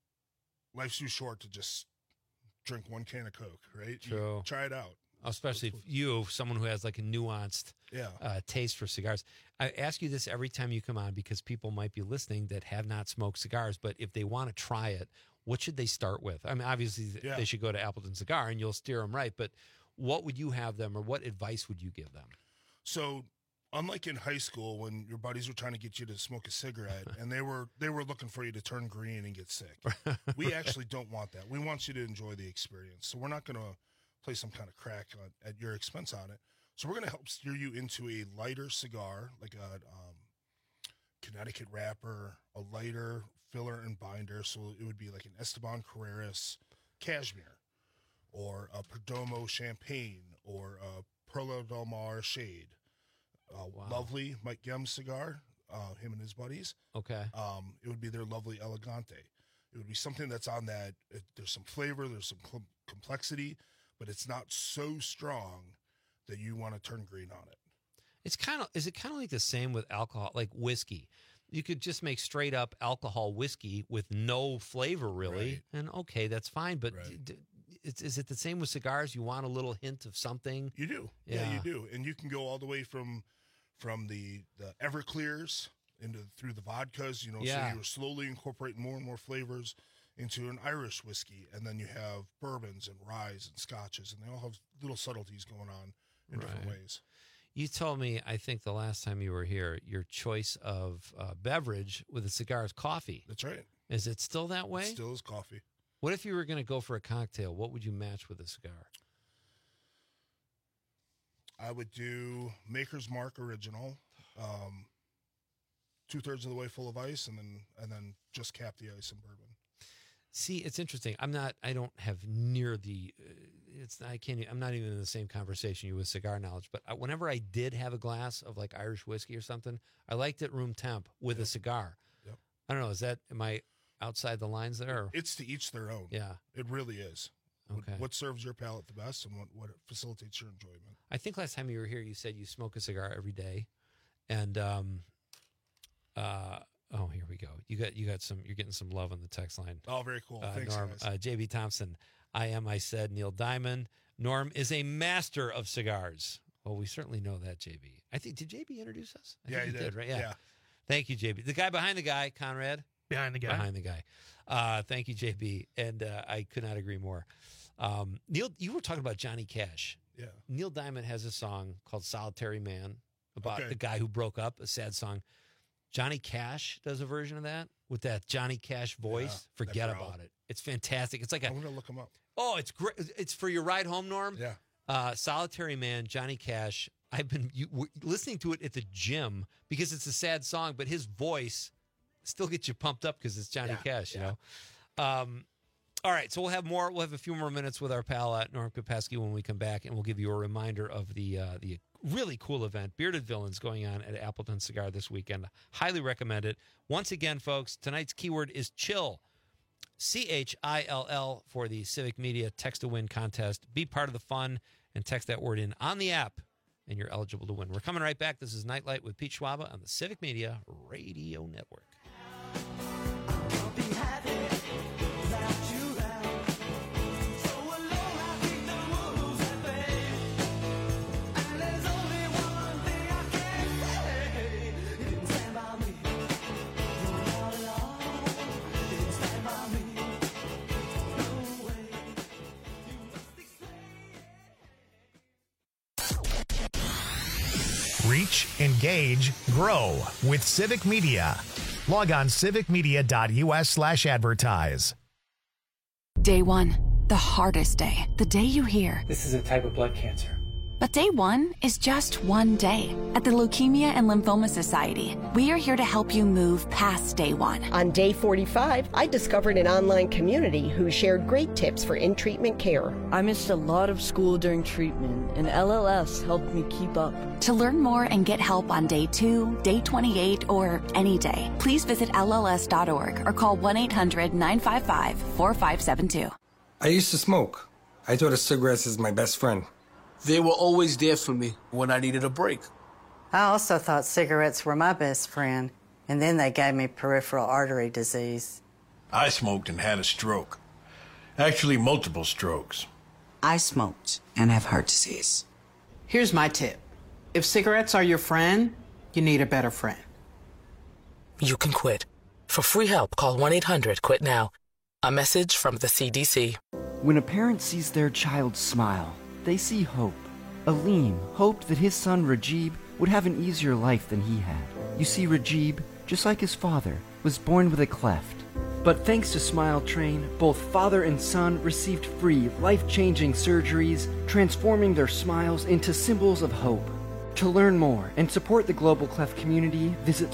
life's too short to just drink one can of Coke, right?
True.
You try it out.
Especially if someone who has like a nuanced taste for cigars. I ask you this every time you come on because people might be listening that have not smoked cigars, but if they want to try it, what should they start with? I mean, obviously they should go to Appleton Cigar and you'll steer them right, but what would you have them or what advice would you give them?
So unlike in high school when your buddies were trying to get you to smoke a cigarette and they were looking for you to turn green and get sick, we actually don't want that. We want you to enjoy the experience. So we're not going to play some kind of crack at your expense on it. So we're going to help steer you into a lighter cigar, like a Connecticut wrapper, a lighter filler and binder. So it would be like an Esteban Carreras Cashmere or a Perdomo Champagne or a Perla Del Mar Shade. Lovely Mike Gem cigar, him and his buddies.
Okay.
It would be their lovely Elegante. It would be something that's on that. There's some flavor, there's some complexity, but it's not so strong that you want to turn green on it.
Is it kind of like the same with alcohol, like whiskey? You could just make straight up alcohol whiskey with no flavor really, and okay, that's fine. But is it the same with cigars? You want a little hint of something?
You do, yeah, you do, and you can go all the way from the Everclears through the vodkas. So you're slowly incorporating more and more flavors into an Irish whiskey, and then you have bourbons and ryes and scotches, and they all have little subtleties going on in different ways.
You told me, I think the last time you were here, your choice of beverage with a cigar is coffee.
That's right.
Is it still that way?
It still is coffee.
What if you were going to go for a cocktail? What would you match with a cigar?
I would do Maker's Mark Original, 2/3 of the way full of ice, and then just cap the ice in bourbon.
See, it's interesting. I don't have near the. I'm not even in the same conversation you with cigar knowledge. But whenever I did have a glass of like Irish whiskey or something, I liked it room temp with a cigar.
Yep.
I don't know. Am I outside the lines there? Or?
It's to each their own.
Yeah,
it really is.
Okay.
What serves your palate the best, and what facilitates your enjoyment?
I think last time you were here, you said you smoke a cigar every day, and oh, here we go. You're getting some love on the text line.
Oh, very cool. Thanks,
Norm,
guys.
JB Thompson. I said, Neil Diamond. Norm is a master of cigars. Well, we certainly know that, JB. Did JB introduce us? I think he did, right? Yeah. Thank you, JB. The guy behind the guy, Conrad.
Behind the guy.
Thank you, JB. And I could not agree more. Neil, you were talking about Johnny Cash.
Yeah.
Neil Diamond has a song called Solitary Man about the guy who broke up, a sad song. Johnny Cash does a version of that with that Johnny Cash voice. Forget about it. It's fantastic. It's like
I'm going to look him up.
Oh, it's great. It's for your ride home, Norm.
Yeah.
Solitary Man, Johnny Cash. I've been listening to it at the gym because it's a sad song, but his voice still gets you pumped up because it's Johnny Cash, you know? All right, so we'll have more. We'll have a few more minutes with our pal Norm Kopesky when we come back, and we'll give you a reminder of the really cool event, Bearded Villains, going on at Appleton Cigar this weekend. Highly recommend it. Once again, folks, tonight's keyword is chill. CHILL for the Civic Media Text to Win contest. Be part of the fun and text that word in on the app, and you're eligible to win. We're coming right back. This is Nightlight with Pete Schwaba on the Civic Media Radio Network.
Reach, engage, grow with Civic Media. Log on civicmedia.us/advertise.
Day 1, the hardest day. The day you hear,
"This is a type of blood cancer."
But day 1 is just one day. At the Leukemia and Lymphoma Society, we are here to help you move past day 1.
On day 45, I discovered an online community who shared great tips for in-treatment care.
I missed a lot of school during treatment, and LLS helped me keep up.
To learn more and get help on day 2, day 28, or any day, please visit LLS.org or call 1-800-955-4572.
I used to smoke. I told her cigarettes is my best friend.
They were always there for me when I needed a break.
I also thought cigarettes were my best friend, and then they gave me peripheral artery disease.
I smoked and had a stroke. Actually, multiple strokes.
I smoked and have heart disease.
Here's my tip. If cigarettes are your friend, you need a better friend.
You can quit. For free help, call 1-800-QUIT-NOW. A message from the CDC.
When a parent sees their child smile, they see hope. Aleem hoped that his son Rajib would have an easier life than he had. You see, Rajib, just like his father, was born with a cleft. But thanks to Smile Train, both father and son received free, life-changing surgeries, transforming their smiles into symbols of hope. To learn more and support the Global Cleft community, visit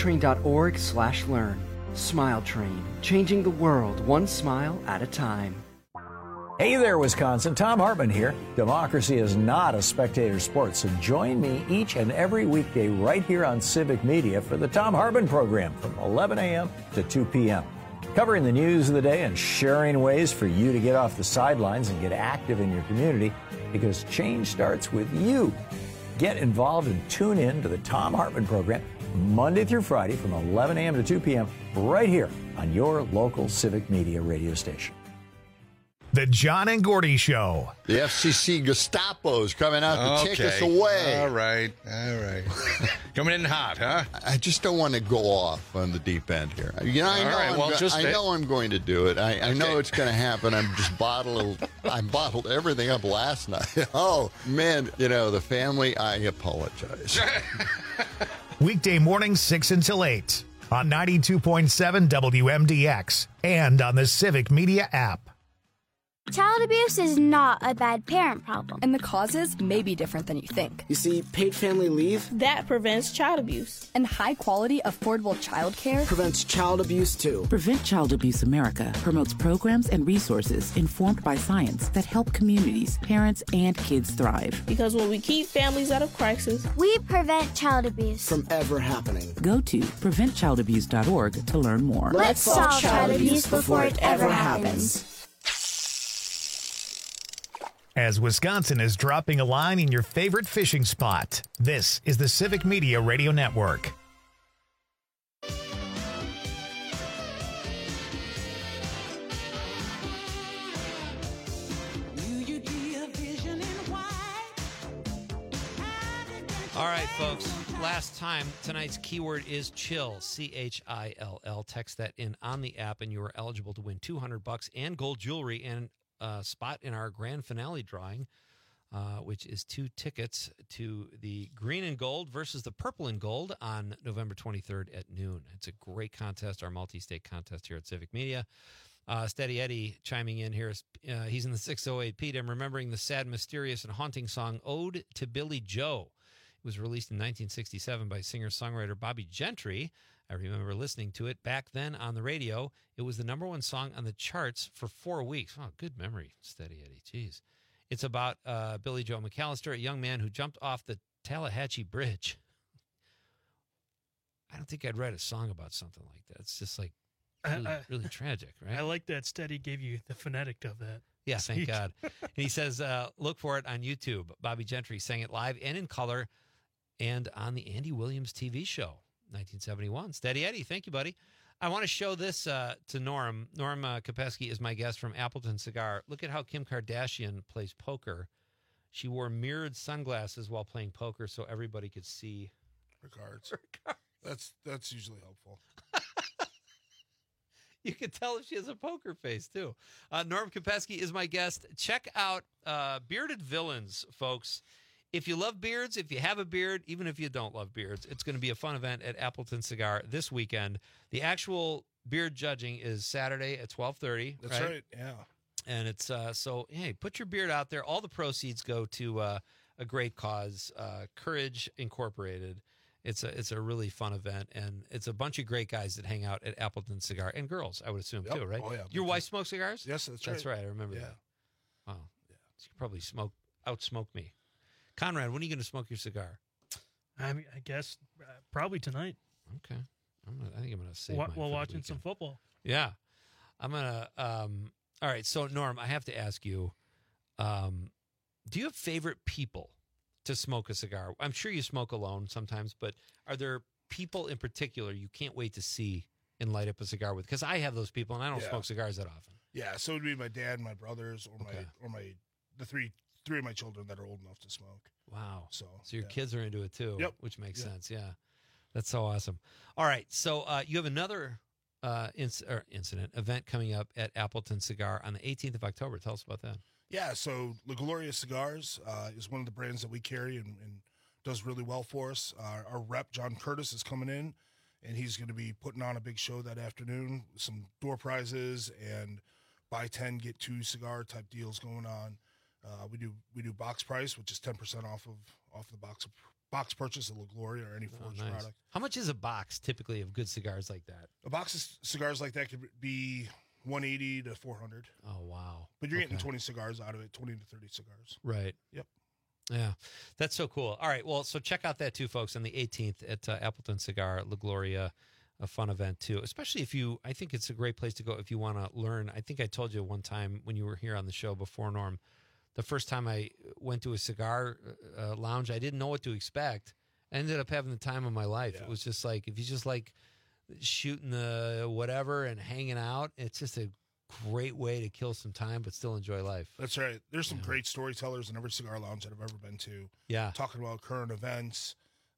smiletrain.org/learn. Smile Train, changing the world one smile at a time.
Hey there, Wisconsin. Tom Hartman here. Democracy is not a spectator sport, so join me each and every weekday right here on Civic Media for the Tom Hartman program from 11 a.m. to 2 p.m. Covering the news of the day and sharing ways for you to get off the sidelines and get active in your community, because change starts with you. Get involved and tune in to the Tom Hartman program Monday through Friday from 11 a.m. to 2 p.m. right here on your local Civic Media radio station.
The John and Gordy Show.
The FCC Gestapo's coming out to take us away.
All right. Coming in hot, huh?
I just don't want to go off on the deep end here. You know, I know I'm going to do it. I know it's going to happen. I bottled everything up last night. Oh, man, the family, I apologize.
Weekday mornings 6 until 8 on 92.7 WMDX and on the Civic Media app.
Child abuse is not a bad parent problem.
And the causes may be different than you think.
You see, paid family leave,
that prevents child abuse. And high-quality, affordable child care
prevents child abuse, too.
Prevent Child Abuse America promotes programs and resources informed by science that help communities, parents, and kids thrive.
Because when we keep families out of crisis,
we prevent child abuse
from ever happening.
Go to preventchildabuse.org to learn more.
Let's solve child abuse before it ever happens.
As Wisconsin is dropping a line in your favorite fishing spot, this is the Civic Media Radio Network.
All right, folks. Last time, tonight's keyword is chill, CHILL. Text that in on the app, and you are eligible to win $200 and gold jewelry and spot in our grand finale drawing, which is 2 tickets to the green and gold versus the purple and gold on November 23rd at noon. It's a great contest, our multi-state contest here at Civic Media. Steady Eddie chiming in here. He's in the 608. Pete, I'm remembering the sad, mysterious, and haunting song Ode to Billy Joe. It was released in 1967 by singer-songwriter Bobby Gentry. I remember listening to it back then on the radio. It was the #1 song on the charts for 4 weeks. Oh, good memory, Steady Eddie. Jeez. It's about Billy Joe McAllister, a young man who jumped off the Tallahatchie Bridge. I don't think I'd write a song about something like that. It's just like really tragic, right?
I like that Steady gave you the phonetic of that.
Yeah, thank God. And he says, look for it on YouTube. Bobby Gentry sang it live and in color and on the Andy Williams TV show. 1971. Steady Eddie, thank you, buddy. I want to show this to Norm. Norm Kopeski is my guest from Appleton Cigar. Look at how Kim Kardashian plays poker. She wore mirrored sunglasses while playing poker so everybody could see
her cards. That's usually helpful.
You can tell if she has a poker face, too. Norm Kopeski is my guest. Check out Bearded Villains, folks. If you love beards, if you have a beard, even if you don't love beards, it's going to be a fun event at Appleton Cigar this weekend. The actual beard judging is Saturday at 12:30.
That's right, yeah.
And it's so, hey, put your beard out there. All the proceeds go to a great cause, Courage Incorporated. It's a really fun event, and it's a bunch of great guys that hang out at Appleton Cigar, and girls, I would assume, too, right?
Oh, yeah.
Your wife smokes cigars?
Yes, that's right.
That's right. I remember that. Wow. Yeah. So you probably outsmoke me. Conrad, when are you going to smoke your cigar?
I guess probably tonight.
Okay. I think I'm going to save
while watching some football.
Yeah. I'm going to all right, so Norm, I have to ask you, Do you have favorite people to smoke a cigar? I'm sure you smoke alone sometimes, but are there people in particular you can't wait to see and light up a cigar with? Because I have those people, and I don't smoke cigars that often.
Yeah, so it would be my dad, my brothers, or the three of my children that are old enough to smoke.
Wow.
So
your kids are into it too.
Yep.
Which makes sense. Yeah. That's so awesome. All right. So you have another event coming up at Appleton Cigar on the 18th of October. Tell us about that.
Yeah, so La Gloria Cigars is one of the brands that we carry and does really well for us. Our rep, John Curtis, is coming in, and he's going to be putting on a big show that afternoon, some door prizes and buy 10, get 2 cigar type deals going on. We do box price, which is 10% off the box purchase of La Gloria or any Forge product.
How much is a box typically of good cigars like that?
A box of cigars like that could be $180 to $400.
Oh, wow.
But you're getting 20 cigars out of it, 20 to 30 cigars.
Right.
Yep.
Yeah, that's so cool. All right, well, so check out that too, folks, on the 18th at Appleton Cigar, La Gloria, a fun event too, especially I think it's a great place to go if you want to learn. I think I told you one time when you were here on the show before, Norm, the first time I went to a cigar lounge, I didn't know what to expect. I ended up having the time of my life. Yeah. It was just like, if you just like shooting the whatever and hanging out, it's just a great way to kill some time but still enjoy life.
That's right. There's some great storytellers in every cigar lounge that I've ever been to.
Yeah.
Talking about current events,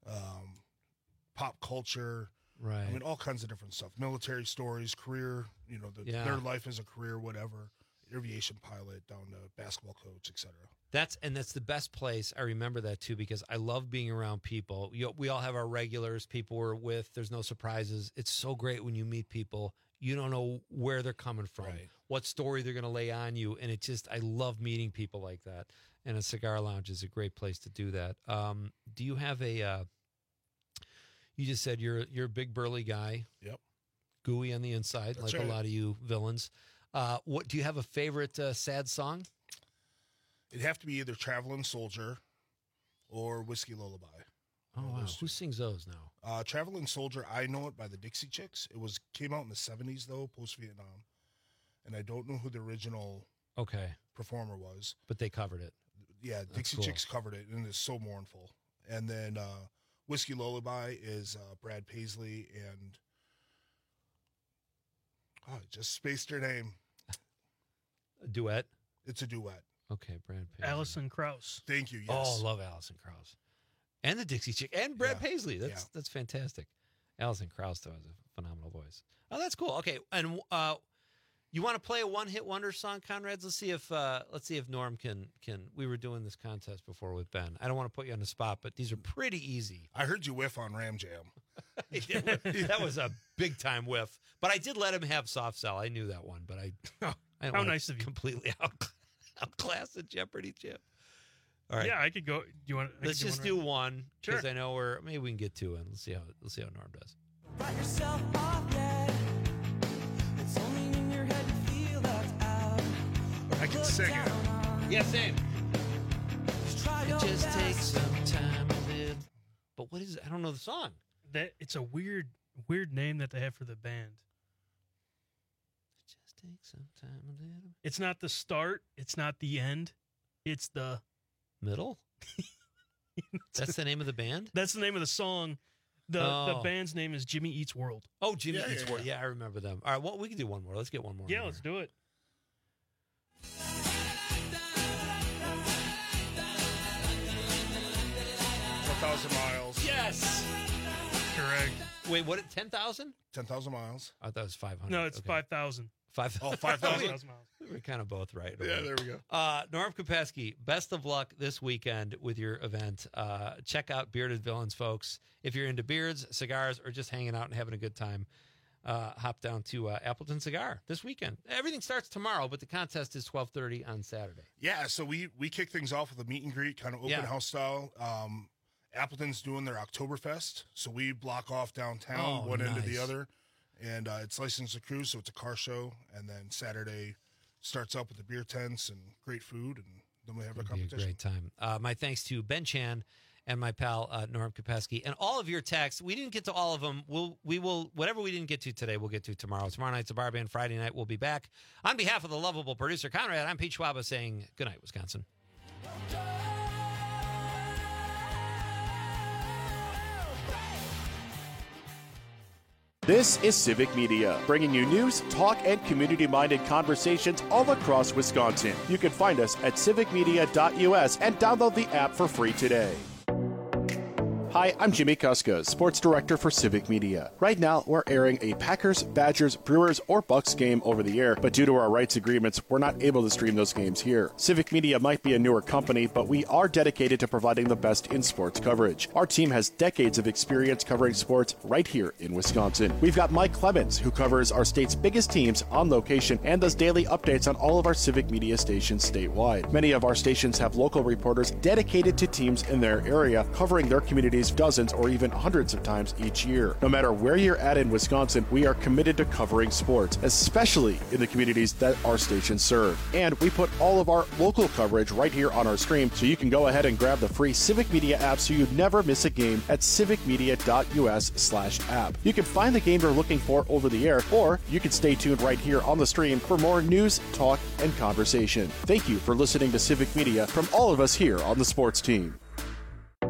pop culture.
Right.
I mean, all kinds of different stuff. Military stories, career, their life as a career, whatever. Aviation pilot down to basketball coach, etc.
That's the best place. I remember that too, because I love being around people. We all have our regulars, people we're with. There's no surprises. It's so great when you meet people. You don't know where they're coming from, what story they're going to lay on you. And I love meeting people like that. And a cigar lounge is a great place to do that. Do you have you just said you're a big burly guy.
Yep.
Gooey on the inside,
That's
like a lot of you villains. What do you have a favorite sad song?
It'd have to be either Traveling Soldier or Whiskey Lullaby.
Oh, wow. Who sings those now?
Traveling Soldier, I Know It by the Dixie Chicks. It came out in the 70s, though, post-Vietnam. And I don't know who the original performer was.
But they covered it.
Yeah, Dixie Chicks covered it, and it's so mournful. And then Whiskey Lullaby is Brad Paisley and... Oh, I just spaced her name.
A duet?
It's a duet.
Okay, Brad Paisley.
Alison Krauss.
Thank you, yes.
Oh, I love Alison Krauss. And the Dixie Chick. And Brad Paisley. That's fantastic. Alison Krauss, though, has a phenomenal voice. Oh, that's cool. Okay, and you want to play a one-hit wonder song, Conrads? Let's see if Norm can. We were doing this contest before with Ben. I don't want to put you on the spot, but these are pretty easy.
I heard you whiff on Ram Jam.
That was a big-time whiff. But I did let him have Soft Cell. I knew that one, but I
how nice of you.
Completely outclassed the Jeopardy chip. All right.
Yeah, I could go. Do you want?
Let's just do one because
Sure.
I know maybe we can get two in. Let's see how Norm does.
Write yourself off, yeah. It's only in your head you feel left out.
I can sing it.
Yeah, same. It just takes some time to live. But what is it? I don't know the song.
That it's a weird name that they have for the band.
It just takes some time to live.
It's not the start. It's not the end. It's the
middle. That's the name of the band?
That's the name of the song. The band's name is Jimmy Eats World.
Oh, Jimmy Eats World. Yeah, I remember them. All right, well, we can do one more. Let's get one more.
Yeah, let's do it.
4,000 miles.
Yes.
Correct.
Wait, what? 10,000?
10,000 miles.
I thought it was 500.
No, it's 5,000.
5,000.
Oh, 5,000.
We're kind of both right.
Yeah, there we go.
Norm Kopesky, best of luck this weekend with your event. Check out Bearded Villains, folks. If you're into beards, cigars, or just hanging out and having a good time, hop down to Appleton Cigar this weekend. Everything starts tomorrow, but the contest is 12:30 on Saturday.
Yeah, so we kick things off with a meet and greet, kind of open house style. Appleton's doing their Oktoberfest, so we block off downtown, one end to the other. And it's licensed to cruise, so it's a car show. And then Saturday starts up with the beer tents and great food, and then we have a competition.
Be a great time. My thanks to Ben Chan and my pal Norm Kopesky. And all of your texts, we didn't get to all of them. We will whatever we didn't get to today, we'll get to tomorrow. Tomorrow night's a bar band. Friday night we'll be back. On behalf of the lovable producer Conrad, I'm Pete Schwaba saying good night, Wisconsin.
This is Civic Media, bringing you news, talk, and community-minded conversations all across Wisconsin. You can find us at civicmedia.us and download the app for free today. Hi, I'm Jimmy Kuska, Sports Director for Civic Media. Right now, we're airing a Packers, Badgers, Brewers, or Bucks game over the air, but due to our rights agreements, we're not able to stream those games here. Civic Media might be a newer company, but we are dedicated to providing the best in sports coverage. Our team has decades of experience covering sports right here in Wisconsin. We've got Mike Clemens, who covers our state's biggest teams on location and does daily updates on all of our Civic Media stations statewide. Many of our stations have local reporters dedicated to teams in their area, covering their communities dozens or even hundreds of times each year. No matter where you're at in Wisconsin, we are committed to covering sports, especially in the communities that our stations serve. And we put all of our local coverage right here on our stream, so you can go ahead and grab the free Civic Media app so you never miss a game at civicmedia.us/app. You can find the game you're looking for over the air, or you can stay tuned right here on the stream for more news, talk, and conversation. Thank you for listening to Civic Media from all of us here on the sports team.